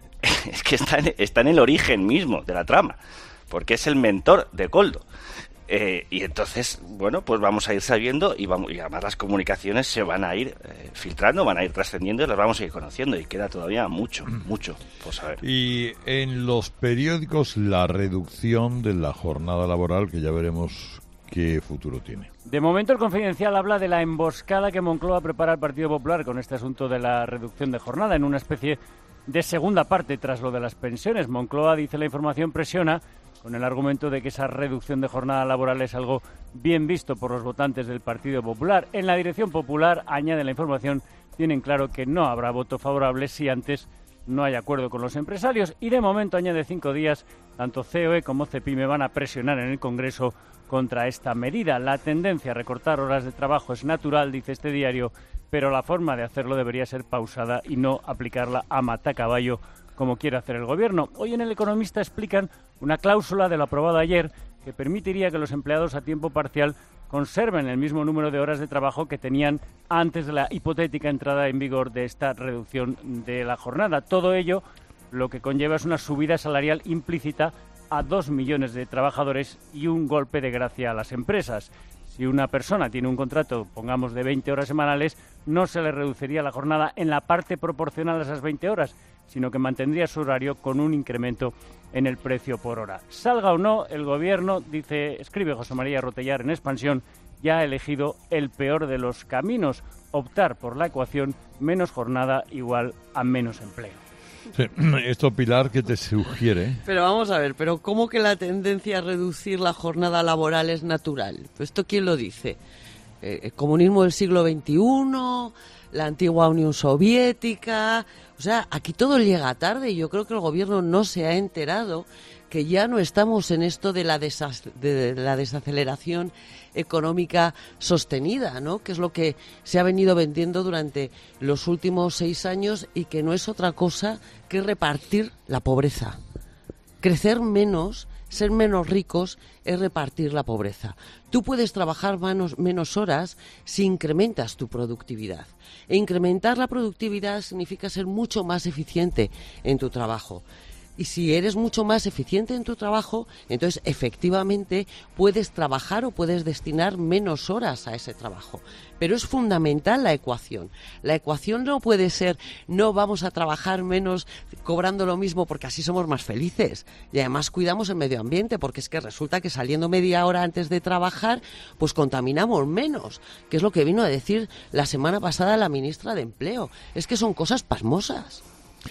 es que está en, está en el origen mismo de la trama, porque es el mentor de Koldo. Eh, y entonces, bueno, pues vamos a ir sabiendo y, vamos, y además las comunicaciones se van a ir eh, filtrando, van a ir trascendiendo y las vamos a ir conociendo y queda todavía mucho, mucho por saber. Y en los periódicos la reducción de la jornada laboral, que ya veremos qué futuro tiene. De momento el Confidencial habla de la emboscada que Moncloa prepara al Partido Popular con este asunto de la reducción de jornada en una especie de segunda parte tras lo de las pensiones. Moncloa, dice la información, presiona con el argumento de que esa reducción de jornada laboral es algo bien visto por los votantes del Partido Popular. En la dirección popular, añade la información, tienen claro que no habrá voto favorable si antes no hay acuerdo con los empresarios y de momento, añade cinco días, tanto C O E como CEPIME van a presionar en el Congreso contra esta medida. La tendencia a recortar horas de trabajo es natural, dice este diario, pero la forma de hacerlo debería ser pausada y no aplicarla a matacaballo como quiere hacer el Gobierno. Hoy en El Economista explican una cláusula de lo aprobado ayer que permitiría que los empleados a tiempo parcial conserven el mismo número de horas de trabajo que tenían antes de la hipotética entrada en vigor de esta reducción de la jornada. Todo ello lo que conlleva es una subida salarial implícita a dos millones de trabajadores y un golpe de gracia a las empresas. Si una persona tiene un contrato, pongamos, de veinte horas semanales, no se le reduciría la jornada en la parte proporcional a esas veinte horas, sino que mantendría su horario con un incremento en el precio por hora. Salga o no, el Gobierno, dice, escribe José María Rotellar en Expansión, ya ha elegido el peor de los caminos, optar por la ecuación menos jornada igual a menos empleo. Sí. Esto, Pilar, ¿qué te sugiere? Pero vamos a ver, ¿pero cómo que la tendencia a reducir la jornada laboral es natural? Pues ¿esto quién lo dice? Eh, ¿El comunismo del siglo veintiuno? ¿La antigua Unión Soviética? O sea, aquí todo llega tarde y yo creo que el Gobierno no se ha enterado que ya no estamos en esto de la, desas- de la desaceleración económica sostenida, ¿no? Que es lo que se ha venido vendiendo durante los últimos seis años y que no es otra cosa que repartir la pobreza. Crecer menos, ser menos ricos, es repartir la pobreza. Tú puedes trabajar menos, menos horas si incrementas tu productividad. E incrementar la productividad significa ser mucho más eficiente en tu trabajo. Y si eres mucho más eficiente en tu trabajo, entonces efectivamente puedes trabajar o puedes destinar menos horas a ese trabajo. Pero es fundamental la ecuación. La ecuación no puede ser no vamos a trabajar menos cobrando lo mismo porque así somos más felices. Y además cuidamos el medio ambiente porque es que resulta que saliendo media hora antes de trabajar pues contaminamos menos, que es lo que vino a decir la semana pasada la ministra de Empleo. Es que son cosas pasmosas.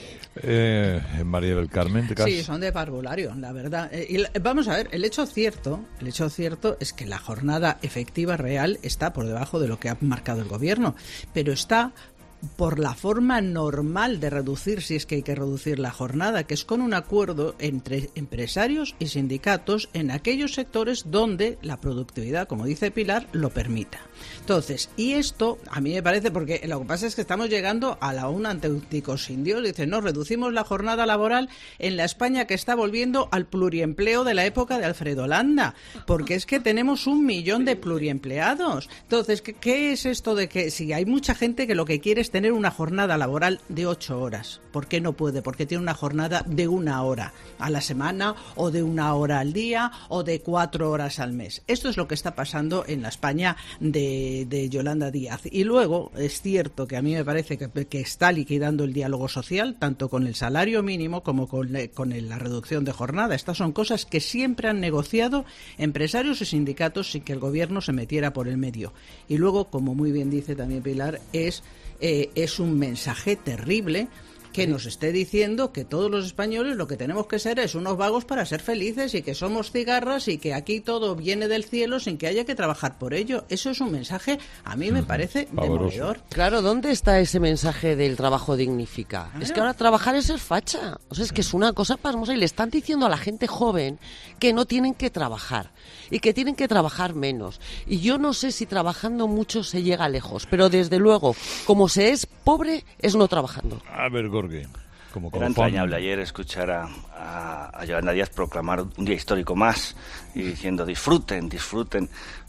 Eh, María del Carmen, ¿te casas? Sí, son de parvulario, la verdad. Eh, y la, vamos a ver, el hecho cierto, el hecho cierto es que la jornada efectiva real está por debajo de lo que ha marcado el Gobierno, pero está por la forma normal de reducir, si es que hay que reducir la jornada, que es con un acuerdo entre empresarios y sindicatos en aquellos sectores donde la productividad, como dice Pilar, lo permita. Entonces, y esto a mí me parece, porque lo que pasa es que estamos llegando a la un auténtico sin Dios. Dice, no, reducimos la jornada laboral en la España que está volviendo al pluriempleo de la época de Alfredo Landa, porque es que tenemos un millón de pluriempleados. Entonces, ¿qué, qué es esto de que si hay mucha gente que lo que quiere es tener una jornada laboral de ocho horas? ¿Por qué no puede? Porque tiene una jornada de una hora a la semana o de una hora al día o de cuatro horas al mes. Esto es lo que está pasando en la España de, de Yolanda Díaz. Y luego es cierto que a mí me parece que, que está liquidando el diálogo social, tanto con el salario mínimo como con, con el, la reducción de jornada. Estas son cosas que siempre han negociado empresarios y sindicatos sin que el Gobierno se metiera por el medio. Y luego, como muy bien dice también Pilar, es... Eh, es un mensaje terrible que nos esté diciendo que todos los españoles lo que tenemos que ser es unos vagos para ser felices y que somos cigarras y que aquí todo viene del cielo sin que haya que trabajar por ello. Eso es un mensaje, a mí me parece demoledor. Claro, ¿dónde está ese mensaje del trabajo dignifica? Claro. Es que ahora trabajar es ser facha. O sea, es que es una cosa pasmosa y le están diciendo a la gente joven que no tienen que trabajar y que tienen que trabajar menos. Y yo no sé si trabajando mucho se llega lejos, pero desde luego, como se es pobre, es no trabajando. A ver, Gorgui. Como Era entrañable ayer escuchar a, a, a Yolanda Díaz proclamar un día histórico más y diciendo disfruten, disfruten.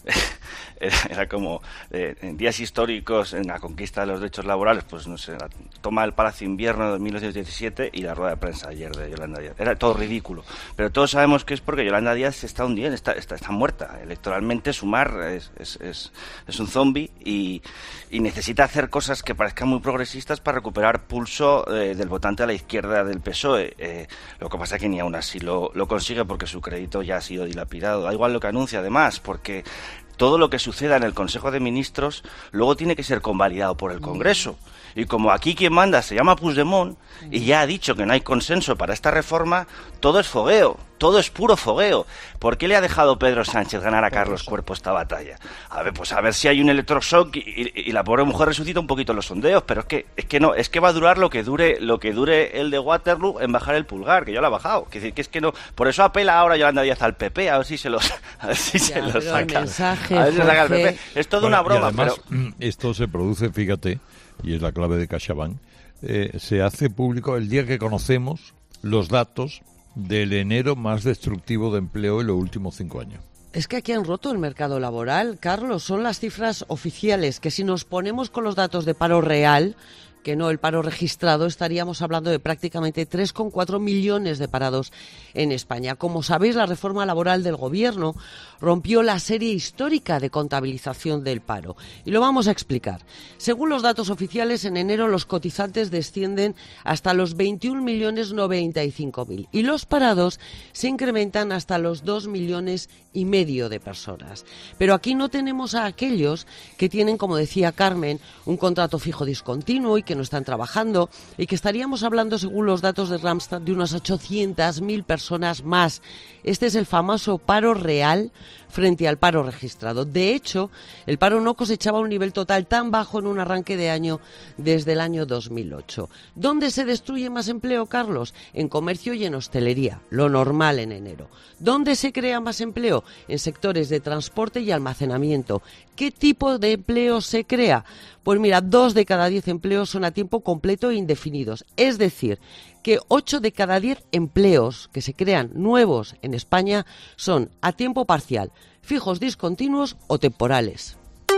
Era, era como eh, en días históricos en la conquista de los derechos laborales, pues no sé, la toma del Palacio Invierno de mil novecientos diecisiete y la rueda de prensa ayer de Yolanda Díaz. Era todo ridículo, pero todos sabemos que es porque Yolanda Díaz se está hundiendo, está, está, está muerta. Electoralmente Sumar es, es, es, es un zombie y, y necesita hacer cosas que parezcan muy progresistas para recuperar pulso eh, del votante a la izquierda del P S O E. Eh, lo que pasa es que ni aún así lo, lo consigue porque su crédito ya ha sido dilapidado. Da igual lo que anuncia además, porque todo lo que suceda en el Consejo de Ministros luego tiene que ser convalidado por el Congreso. Y como aquí quien manda se llama Puigdemont y ya ha dicho que no hay consenso para esta reforma, todo es fogueo, todo es puro fogueo. ¿Por qué le ha dejado Pedro Sánchez ganar a Carlos Cuerpo esta batalla? A ver, pues a ver si hay un electroshock y, y, y la pobre mujer resucita un poquito los sondeos, pero es que es que no, es que va a durar lo que dure lo que dure el de Waterloo en bajar el pulgar, que ya lo ha bajado. Que, que es que no, por eso apela ahora Yolanda Díaz al P P, a ver si se los a ver si ya, se los saca. Mensaje, a ver si se saca el P P. Es toda bueno, una broma, además, pero esto se produce, fíjate, y es la clave de CaixaBank, eh, se hace público el día que conocemos los datos del enero más destructivo de empleo en los últimos cinco años. Es que aquí han roto el mercado laboral, Carlos, son las cifras oficiales, que si nos ponemos con los datos de paro real, que no el paro registrado, estaríamos hablando de prácticamente tres coma cuatro millones de parados en España. Como sabéis, la reforma laboral del Gobierno rompió la serie histórica de contabilización del paro. Y lo vamos a explicar. Según los datos oficiales, en enero los cotizantes descienden hasta los veintiún millones noventa y cinco mil y los parados se incrementan hasta los dos millones y medio de personas. Pero aquí no tenemos a aquellos que tienen, como decía Carmen, un contrato fijo discontinuo y que no están trabajando, y que estaríamos hablando, según los datos de Randstad, de unas ochocientas mil personas más. Este es el famoso paro real frente al paro registrado. De hecho, el paro no cosechaba un nivel total tan bajo en un arranque de año desde el año dos mil ocho. ¿Dónde se destruye más empleo, Carlos? En comercio y en hostelería, lo normal en enero. ¿Dónde se crea más empleo? En sectores de transporte y almacenamiento. ¿Qué tipo de empleo se crea? Pues mira, dos de cada diez empleos son a tiempo completo e indefinidos. Es decir, que ocho de cada diez empleos que se crean nuevos en España son a tiempo parcial, fijos discontinuos o temporales.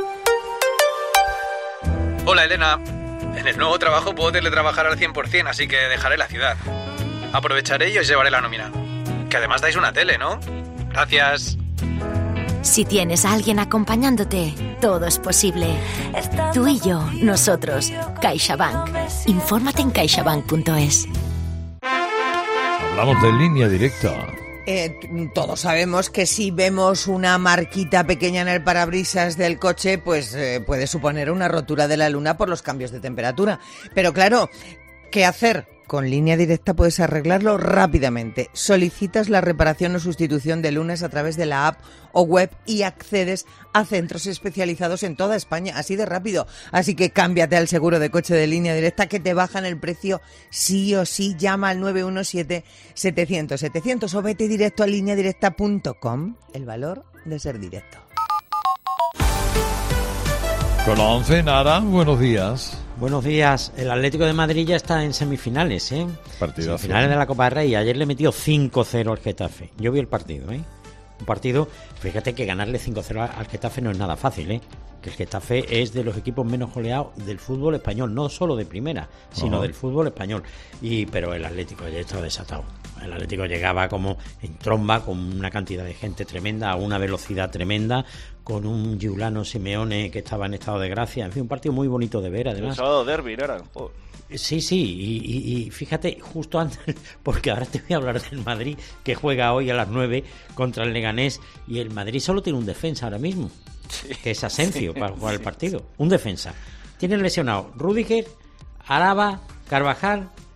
Hola, Elena. En el nuevo trabajo puedo teletrabajar al cien por ciento, así que dejaré la ciudad. Aprovecharé y os llevaré la nómina. Que además dais una tele, ¿no? Gracias. Si tienes a alguien acompañándote, todo es posible. Tú y yo, nosotros, CaixaBank. Infórmate en caixabank punto es. Hablamos de Línea Directa. Eh, todos sabemos que si vemos una marquita pequeña en el parabrisas del coche, pues eh, puede suponer una rotura de la luna por los cambios de temperatura. Pero claro, ¿qué hacer? Con Línea Directa puedes arreglarlo rápidamente. Solicitas la reparación o sustitución de lunas a través de la app o web y accedes a centros especializados en toda España, así de rápido. Así que cámbiate al seguro de coche de Línea Directa, que te bajan el precio sí o sí. Llama al nueve uno siete, setecientos, setecientos o vete directo a línea directa punto com. El valor de ser directo. Con la once, Nara, buenos días. Buenos días. El Atlético de Madrid ya está en semifinales, ¿eh? Partidazo. Semifinales de la Copa del Rey. Ayer le metió cinco cero al Getafe. Yo vi el partido, ¿eh? Un partido, fíjate que ganarle cinco cero al Getafe no es nada fácil, ¿eh? Que el Getafe es de los equipos menos goleados del fútbol español, no solo de primera, sino uh-huh. del fútbol español. Y pero el Atlético ya estaba desatado. El Atlético llegaba como en tromba, con una cantidad de gente tremenda, a una velocidad tremenda, con un Giuliano Simeone que estaba en estado de gracia. En fin, un partido muy bonito de ver, además. El sábado derbi era. Oh. Sí, sí, y, y, y fíjate, justo antes, porque ahora te voy a hablar del Madrid, que juega hoy a las nueve contra el Leganés, y el Madrid solo tiene un defensa ahora mismo, sí, que es Asensio, sí, para jugar sí. el partido. Un defensa. Tiene lesionado Rüdiger, Alaba, Carvajal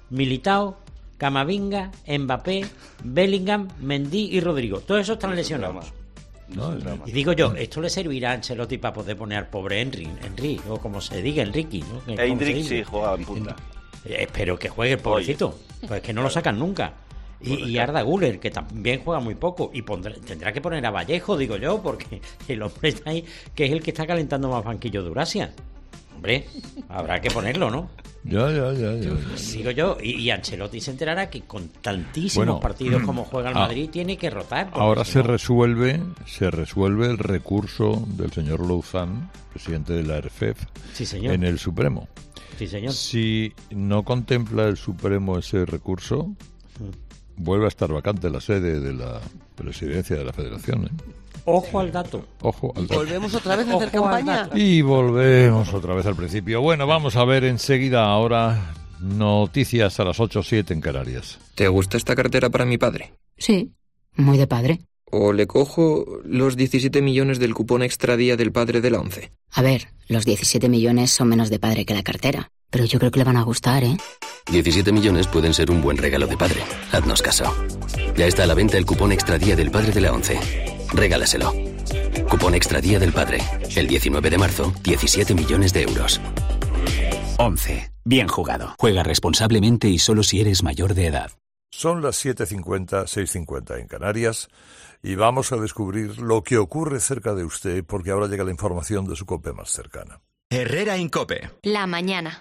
Militao, Camavinga, Mbappé, Bellingham, Mendy y Rodrigo. Todos esos están lesionados. No, no. Y digo yo, ¿esto le servirá a Ancelotti para poder poner al pobre Henry, Henry o como se diga, Enrique, ¿no? Hendrik sí juega en punta. Eh, espero que juegue el pobrecito, pues es que no lo sacan nunca. Y, y Arda Güler, que también juega muy poco, y pondrá, tendrá que poner a Vallejo, digo yo, porque el hombre está ahí, que es el que está calentando más banquillo de Eurasia. Hombre, habrá que ponerlo, ¿no? Ya, ya, ya, ya, ya. Digo yo, y, y Ancelotti se enterará que con tantísimos bueno, partidos como juega el ah, Madrid tiene que rotar. Ahora si se no... resuelve se resuelve el recurso del señor Louzán, presidente de la R F E F, sí, señor. en el Supremo. Sí, señor. Si no contempla el Supremo ese recurso, mm. vuelve a estar vacante la sede de la presidencia de la Federación, ¿eh? Ojo al dato. Ojo al dato. Volvemos otra vez a hacer campaña. Y volvemos otra vez al principio. Bueno, vamos a ver enseguida ahora noticias a las ocho siete en Canarias. ¿Te gusta esta cartera para mi padre? Sí, muy de padre. ¿O le cojo los diecisiete millones del cupón extra día del padre de la ONCE? A ver, los diecisiete millones son menos de padre que la cartera. Pero yo creo que le van a gustar, ¿eh? diecisiete millones pueden ser un buen regalo de padre. Haznos caso. Ya está a la venta el cupón extra día del padre de la ONCE. Regálaselo. Cupón extra día del padre. El diecinueve de marzo, diecisiete millones de euros. ONCE. Bien jugado. Juega responsablemente y solo si eres mayor de edad. Son las siete cincuenta, seis cincuenta en Canarias y vamos a descubrir lo que ocurre cerca de usted porque ahora llega la información de su COPE más cercana. Herrera Incope. La mañana.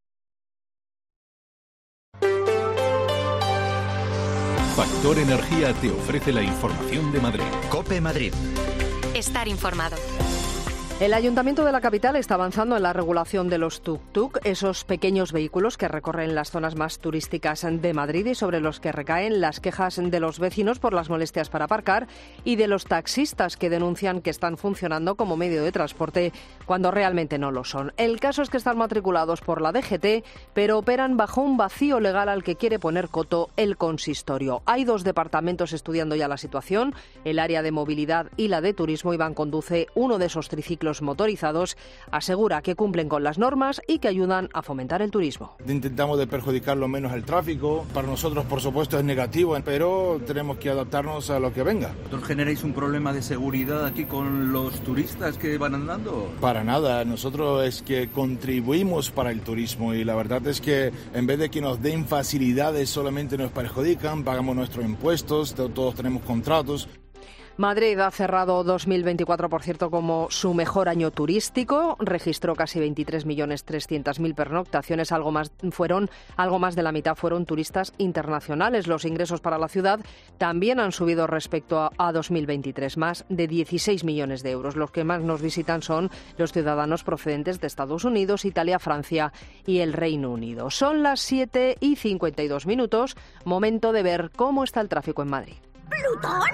Factor Energía te ofrece la información de Madrid. COPE Madrid. Estar informado. El Ayuntamiento de la capital está avanzando en la regulación de los tuk-tuk, esos pequeños vehículos que recorren las zonas más turísticas de Madrid y sobre los que recaen las quejas de los vecinos por las molestias para aparcar y de los taxistas que denuncian que están funcionando como medio de transporte cuando realmente no lo son. El caso es que están matriculados por la D G T, pero operan bajo un vacío legal al que quiere poner coto el consistorio. Hay dos departamentos estudiando ya la situación, el área de movilidad y la de turismo. Iván conduce uno de esos triciclos motorizados, asegura que cumplen con las normas y que ayudan a fomentar el turismo. Intentamos de perjudicar lo menos el tráfico. Para nosotros, por supuesto, es negativo, pero tenemos que adaptarnos a lo que venga. ¿Vosotros generáis un problema de seguridad aquí con los turistas que van andando? Para nada. Nosotros es que contribuimos para el turismo y la verdad es que en vez de que nos den facilidades solamente nos perjudican, pagamos nuestros impuestos, todos tenemos contratos. Madrid ha cerrado dos mil veinticuatro, por cierto, como su mejor año turístico. Registró casi veintitrés millones trescientas mil pernoctaciones, algo más fueron algo más de la mitad fueron turistas internacionales. Los ingresos para la ciudad también han subido respecto a, a dos mil veintitrés, más de dieciséis millones de euros. Los que más nos visitan son los ciudadanos procedentes de Estados Unidos, Italia, Francia y el Reino Unido. Son las siete y cincuenta y dos minutos, momento de ver cómo está el tráfico en Madrid. ¿Plutón?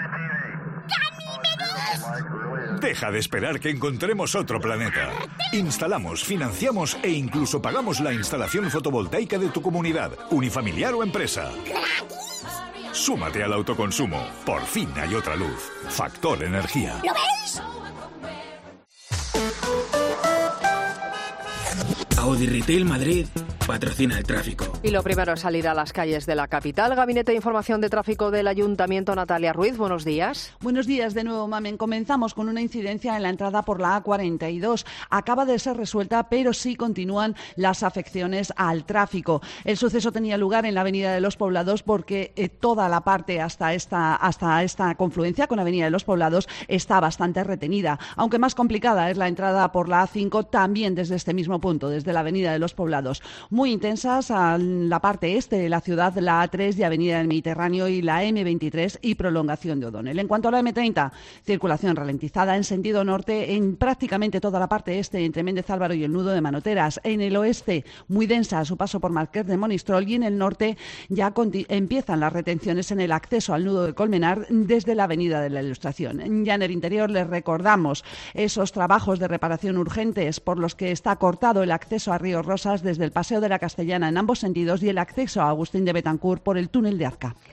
Deja de esperar que encontremos otro planeta. Instalamos, financiamos e incluso pagamos la instalación fotovoltaica de tu comunidad, unifamiliar o empresa. Súmate al autoconsumo. Por fin hay otra luz. Factor Energía. ¿Lo veis? Audi Retail Madrid patrocina el tráfico. Y lo primero es salir a las calles de la capital. Gabinete de Información de Tráfico del Ayuntamiento, Natalia Ruiz, buenos días. Buenos días de nuevo, Mamen. Comenzamos con una incidencia en la entrada por la A cuarenta y dos. Acaba de ser resuelta, pero sí continúan las afecciones al tráfico. El suceso tenía lugar en la Avenida de los Poblados porque eh, toda la parte hasta esta, hasta esta confluencia con la Avenida de los Poblados está bastante retenida. Aunque más complicada es la entrada por la A cinco, también desde este mismo punto, desde la Avenida de los Poblados. Muy intensas a la parte este de la ciudad, la A tres y Avenida del Mediterráneo y la eme veintitrés y prolongación de O'Donnell. En cuanto a la eme treinta, circulación ralentizada en sentido norte en prácticamente toda la parte este, entre Méndez Álvaro y el nudo de Manoteras. En el oeste, muy densa a su paso por Marqués de Monistrol, y en el norte ya empiezan las retenciones en el acceso al nudo de Colmenar desde la Avenida de la Ilustración. Ya en el interior les recordamos esos trabajos de reparación urgentes por los que está cortado el acceso a Río Rosas desde el Paseo de la Castellana en ambos sentidos y el acceso a Agustín de Betancourt por el túnel de Azca.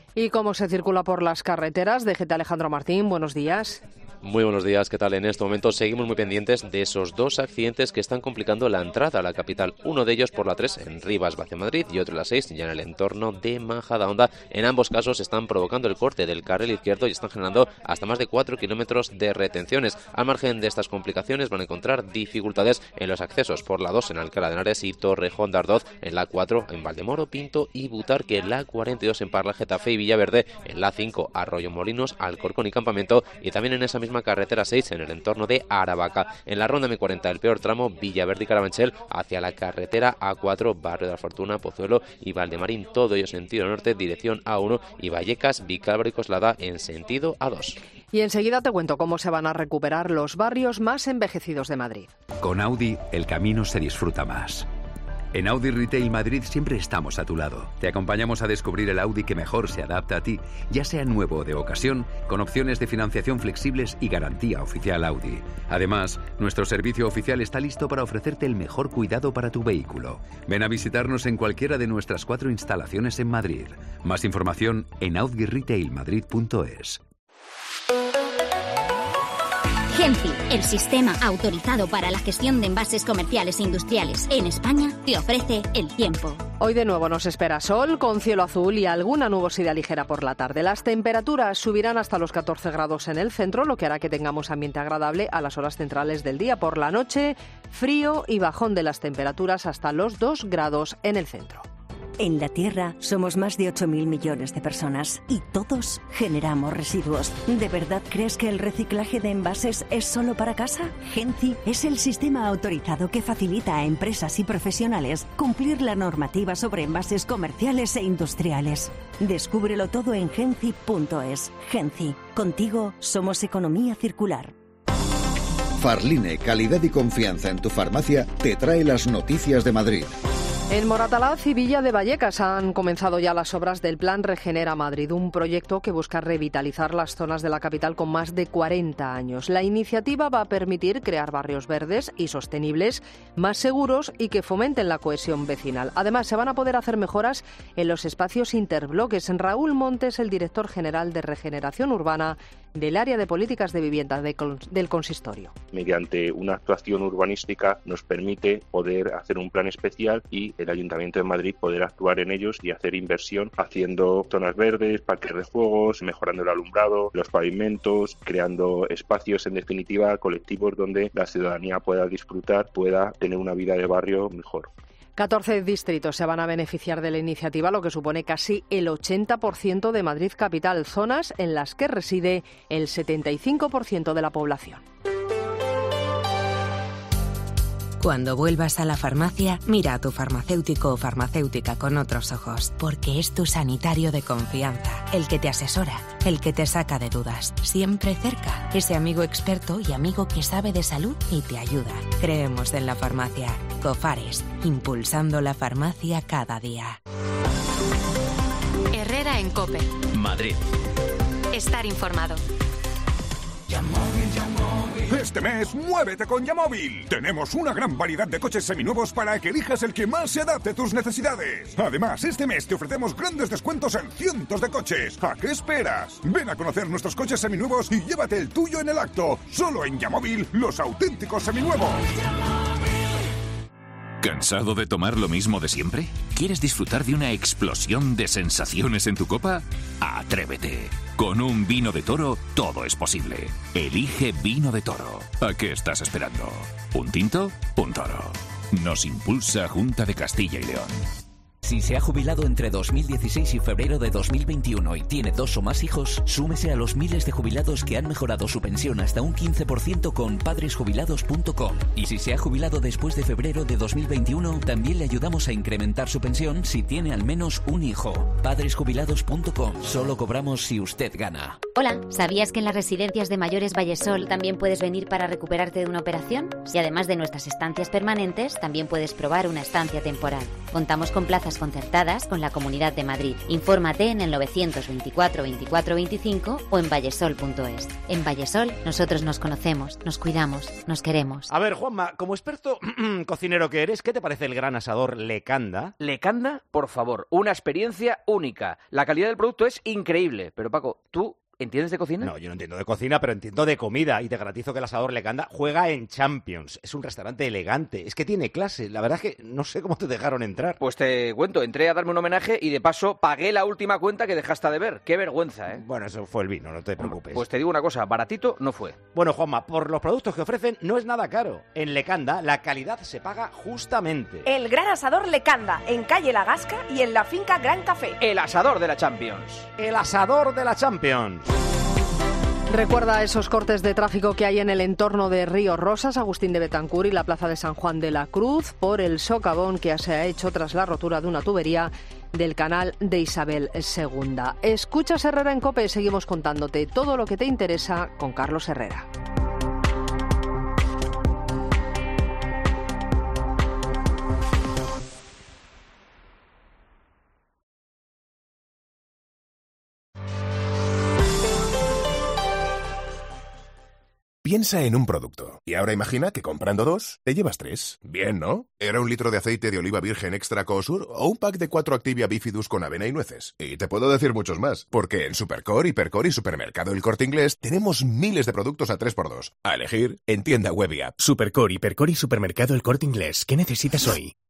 ¿Y cómo se circula por las carreteras? D G T Alejandro Martín, buenos días. Muy buenos días, ¿qué tal? En este momento seguimos muy pendientes de esos dos accidentes que están complicando la entrada a la capital. Uno de ellos por la tres en Rivas hacia Madrid y otro en la seis ya en el entorno de Majadahonda. En ambos casos están provocando el corte del carril izquierdo y están generando hasta más de cuatro kilómetros de retenciones. Al margen de estas complicaciones van a encontrar dificultades en los accesos por la dos en Alcalá de Henares y Torrejón de Ardoz, en la cuatro en Valdemoro, Pinto y Butarque, en la cuarenta y dos en Parla, Getafe y Villaverde, en la cinco Arroyo Molinos, Alcorcón y Campamento, y también en esa misma carretera seis en el entorno de Aravaca. En la ronda eme cuarenta el peor tramo Villaverde y Carabanchel hacia la carretera a cuatro, Barrio de la Fortuna, Pozuelo y Valdemarín, todo ello sentido norte, dirección a uno, y Vallecas, Vicálvaro y Coslada en sentido a dos. Y enseguida te cuento cómo se van a recuperar los barrios más envejecidos de Madrid. Con Audi el camino se disfruta más. En Audi Retail Madrid siempre estamos a tu lado. Te acompañamos a descubrir el Audi que mejor se adapta a ti, ya sea nuevo o de ocasión, con opciones de financiación flexibles y garantía oficial Audi. Además, nuestro servicio oficial está listo para ofrecerte el mejor cuidado para tu vehículo. Ven a visitarnos en cualquiera de nuestras cuatro instalaciones en Madrid. Más información en audi retail madrid punto es. Genci, el sistema autorizado para la gestión de envases comerciales e industriales en España, te ofrece el tiempo. Hoy de nuevo nos espera sol, con cielo azul y alguna nubosidad ligera por la tarde. Las temperaturas subirán hasta los catorce grados en el centro, lo que hará que tengamos ambiente agradable a las horas centrales del día. Por la noche, frío y bajón de las temperaturas hasta los dos grados en el centro. En la Tierra somos más de ocho mil millones de personas y todos generamos residuos. ¿De verdad crees que el reciclaje de envases es solo para casa? Genci es el sistema autorizado que facilita a empresas y profesionales cumplir la normativa sobre envases comerciales e industriales. Descúbrelo todo en genci punto es. Genci, contigo somos economía circular. Farline, calidad y confianza en tu farmacia, te trae las noticias de Madrid. En Moratalaz y Villa de Vallecas han comenzado ya las obras del Plan Regenera Madrid, un proyecto que busca revitalizar las zonas de la capital con más de cuarenta años. La iniciativa va a permitir crear barrios verdes y sostenibles, más seguros y que fomenten la cohesión vecinal. Además, se van a poder hacer mejoras en los espacios interbloques. Raúl Montes, el director general de Regeneración Urbana del área de políticas de vivienda de, del consistorio. Mediante una actuación urbanística nos permite poder hacer un plan especial y el Ayuntamiento de Madrid poder actuar en ellos y hacer inversión haciendo zonas verdes, parques de juegos, mejorando el alumbrado, los pavimentos, creando espacios en definitiva colectivos donde la ciudadanía pueda disfrutar, pueda tener una vida de barrio mejor. catorce distritos se van a beneficiar de la iniciativa, lo que supone casi el ochenta por ciento de Madrid capital, zonas en las que reside el setenta y cinco por ciento de la población. Cuando vuelvas a la farmacia, mira a tu farmacéutico o farmacéutica con otros ojos, porque es tu sanitario de confianza, el que te asesora, el que te saca de dudas, siempre cerca, ese amigo experto y amigo que sabe de salud y te ayuda. Creemos en la farmacia. Cofares, impulsando la farmacia cada día. Herrera en COPE. Madrid. Estar informado. Este mes, muévete con Yamóvil. Tenemos una gran variedad de coches seminuevos para que elijas el que más se adapte a tus necesidades. Además, este mes te ofrecemos grandes descuentos en cientos de coches. ¿A qué esperas? Ven a conocer nuestros coches seminuevos y llévate el tuyo en el acto. Solo en Yamóvil, los auténticos seminuevos. ¿Cansado de tomar lo mismo de siempre? ¿Quieres disfrutar de una explosión de sensaciones en tu copa? ¡Atrévete! Con un vino de Toro, todo es posible. Elige Vino de Toro. ¿A qué estás esperando? ¿Un tinto? Un toro. Nos impulsa Junta de Castilla y León. Si se ha jubilado entre dos mil dieciséis y febrero de dos mil veintiuno y tiene dos o más hijos, súmese a los miles de jubilados que han mejorado su pensión hasta un quince por ciento con padres jubilados punto com. Y si se ha jubilado después de febrero de dos mil veintiuno, también le ayudamos a incrementar su pensión si tiene al menos un hijo. padres jubilados punto com. Solo cobramos si usted gana. Hola, ¿sabías que en las residencias de mayores Vallesol también puedes venir para recuperarte de una operación? Y además de nuestras estancias permanentes, también puedes probar una estancia temporal. Contamos con plazas concertadas con la Comunidad de Madrid. Infórmate en el novecientos veinticuatro veinticuatro veinticinco o en vallesol punto es. En Vallesol nosotros nos conocemos, nos cuidamos, nos queremos. A ver, Juanma, como experto cocinero que eres, ¿qué te parece el gran asador Lecanda? ¿Lecanda? Por favor, una experiencia única. La calidad del producto es increíble. Pero Paco, ¿tú entiendes de cocina? No, yo no entiendo de cocina, pero entiendo de comida. Y te garantizo que el asador Lecanda juega en Champions. Es un restaurante elegante. Es que tiene clase. La verdad es que no sé cómo te dejaron entrar. Pues te cuento, entré a darme un homenaje y de paso pagué la última cuenta que dejaste de ver. Qué vergüenza, ¿eh? Bueno, eso fue el vino, no te preocupes. Pues te digo una cosa, baratito no fue. Bueno, Juanma, por los productos que ofrecen no es nada caro. En Lecanda la calidad se paga justamente. El gran asador Lecanda, en calle La Gasca y en la finca Gran Café. El asador de la Champions. El asador de la Champions. Recuerda esos cortes de tráfico que hay en el entorno de Río Rosas, Agustín de Betancur y la plaza de San Juan de la Cruz por el socavón que se ha hecho tras la rotura de una tubería del canal de Isabel segunda. Escuchas Herrera en COPE, seguimos contándote todo lo que te interesa con Carlos Herrera. Piensa en un producto y ahora imagina que comprando dos te llevas tres. Bien, ¿no? Era un litro de aceite de oliva virgen extra Cosur o un pack de cuatro Activia Bifidus con avena y nueces. Y te puedo decir muchos más, porque en Supercore, Hipercore y Supermercado El Corte Inglés tenemos miles de productos a tres por dos. A elegir en tienda web y app. Supercore, Hipercore y Supermercado El Corte Inglés. ¿Qué necesitas hoy?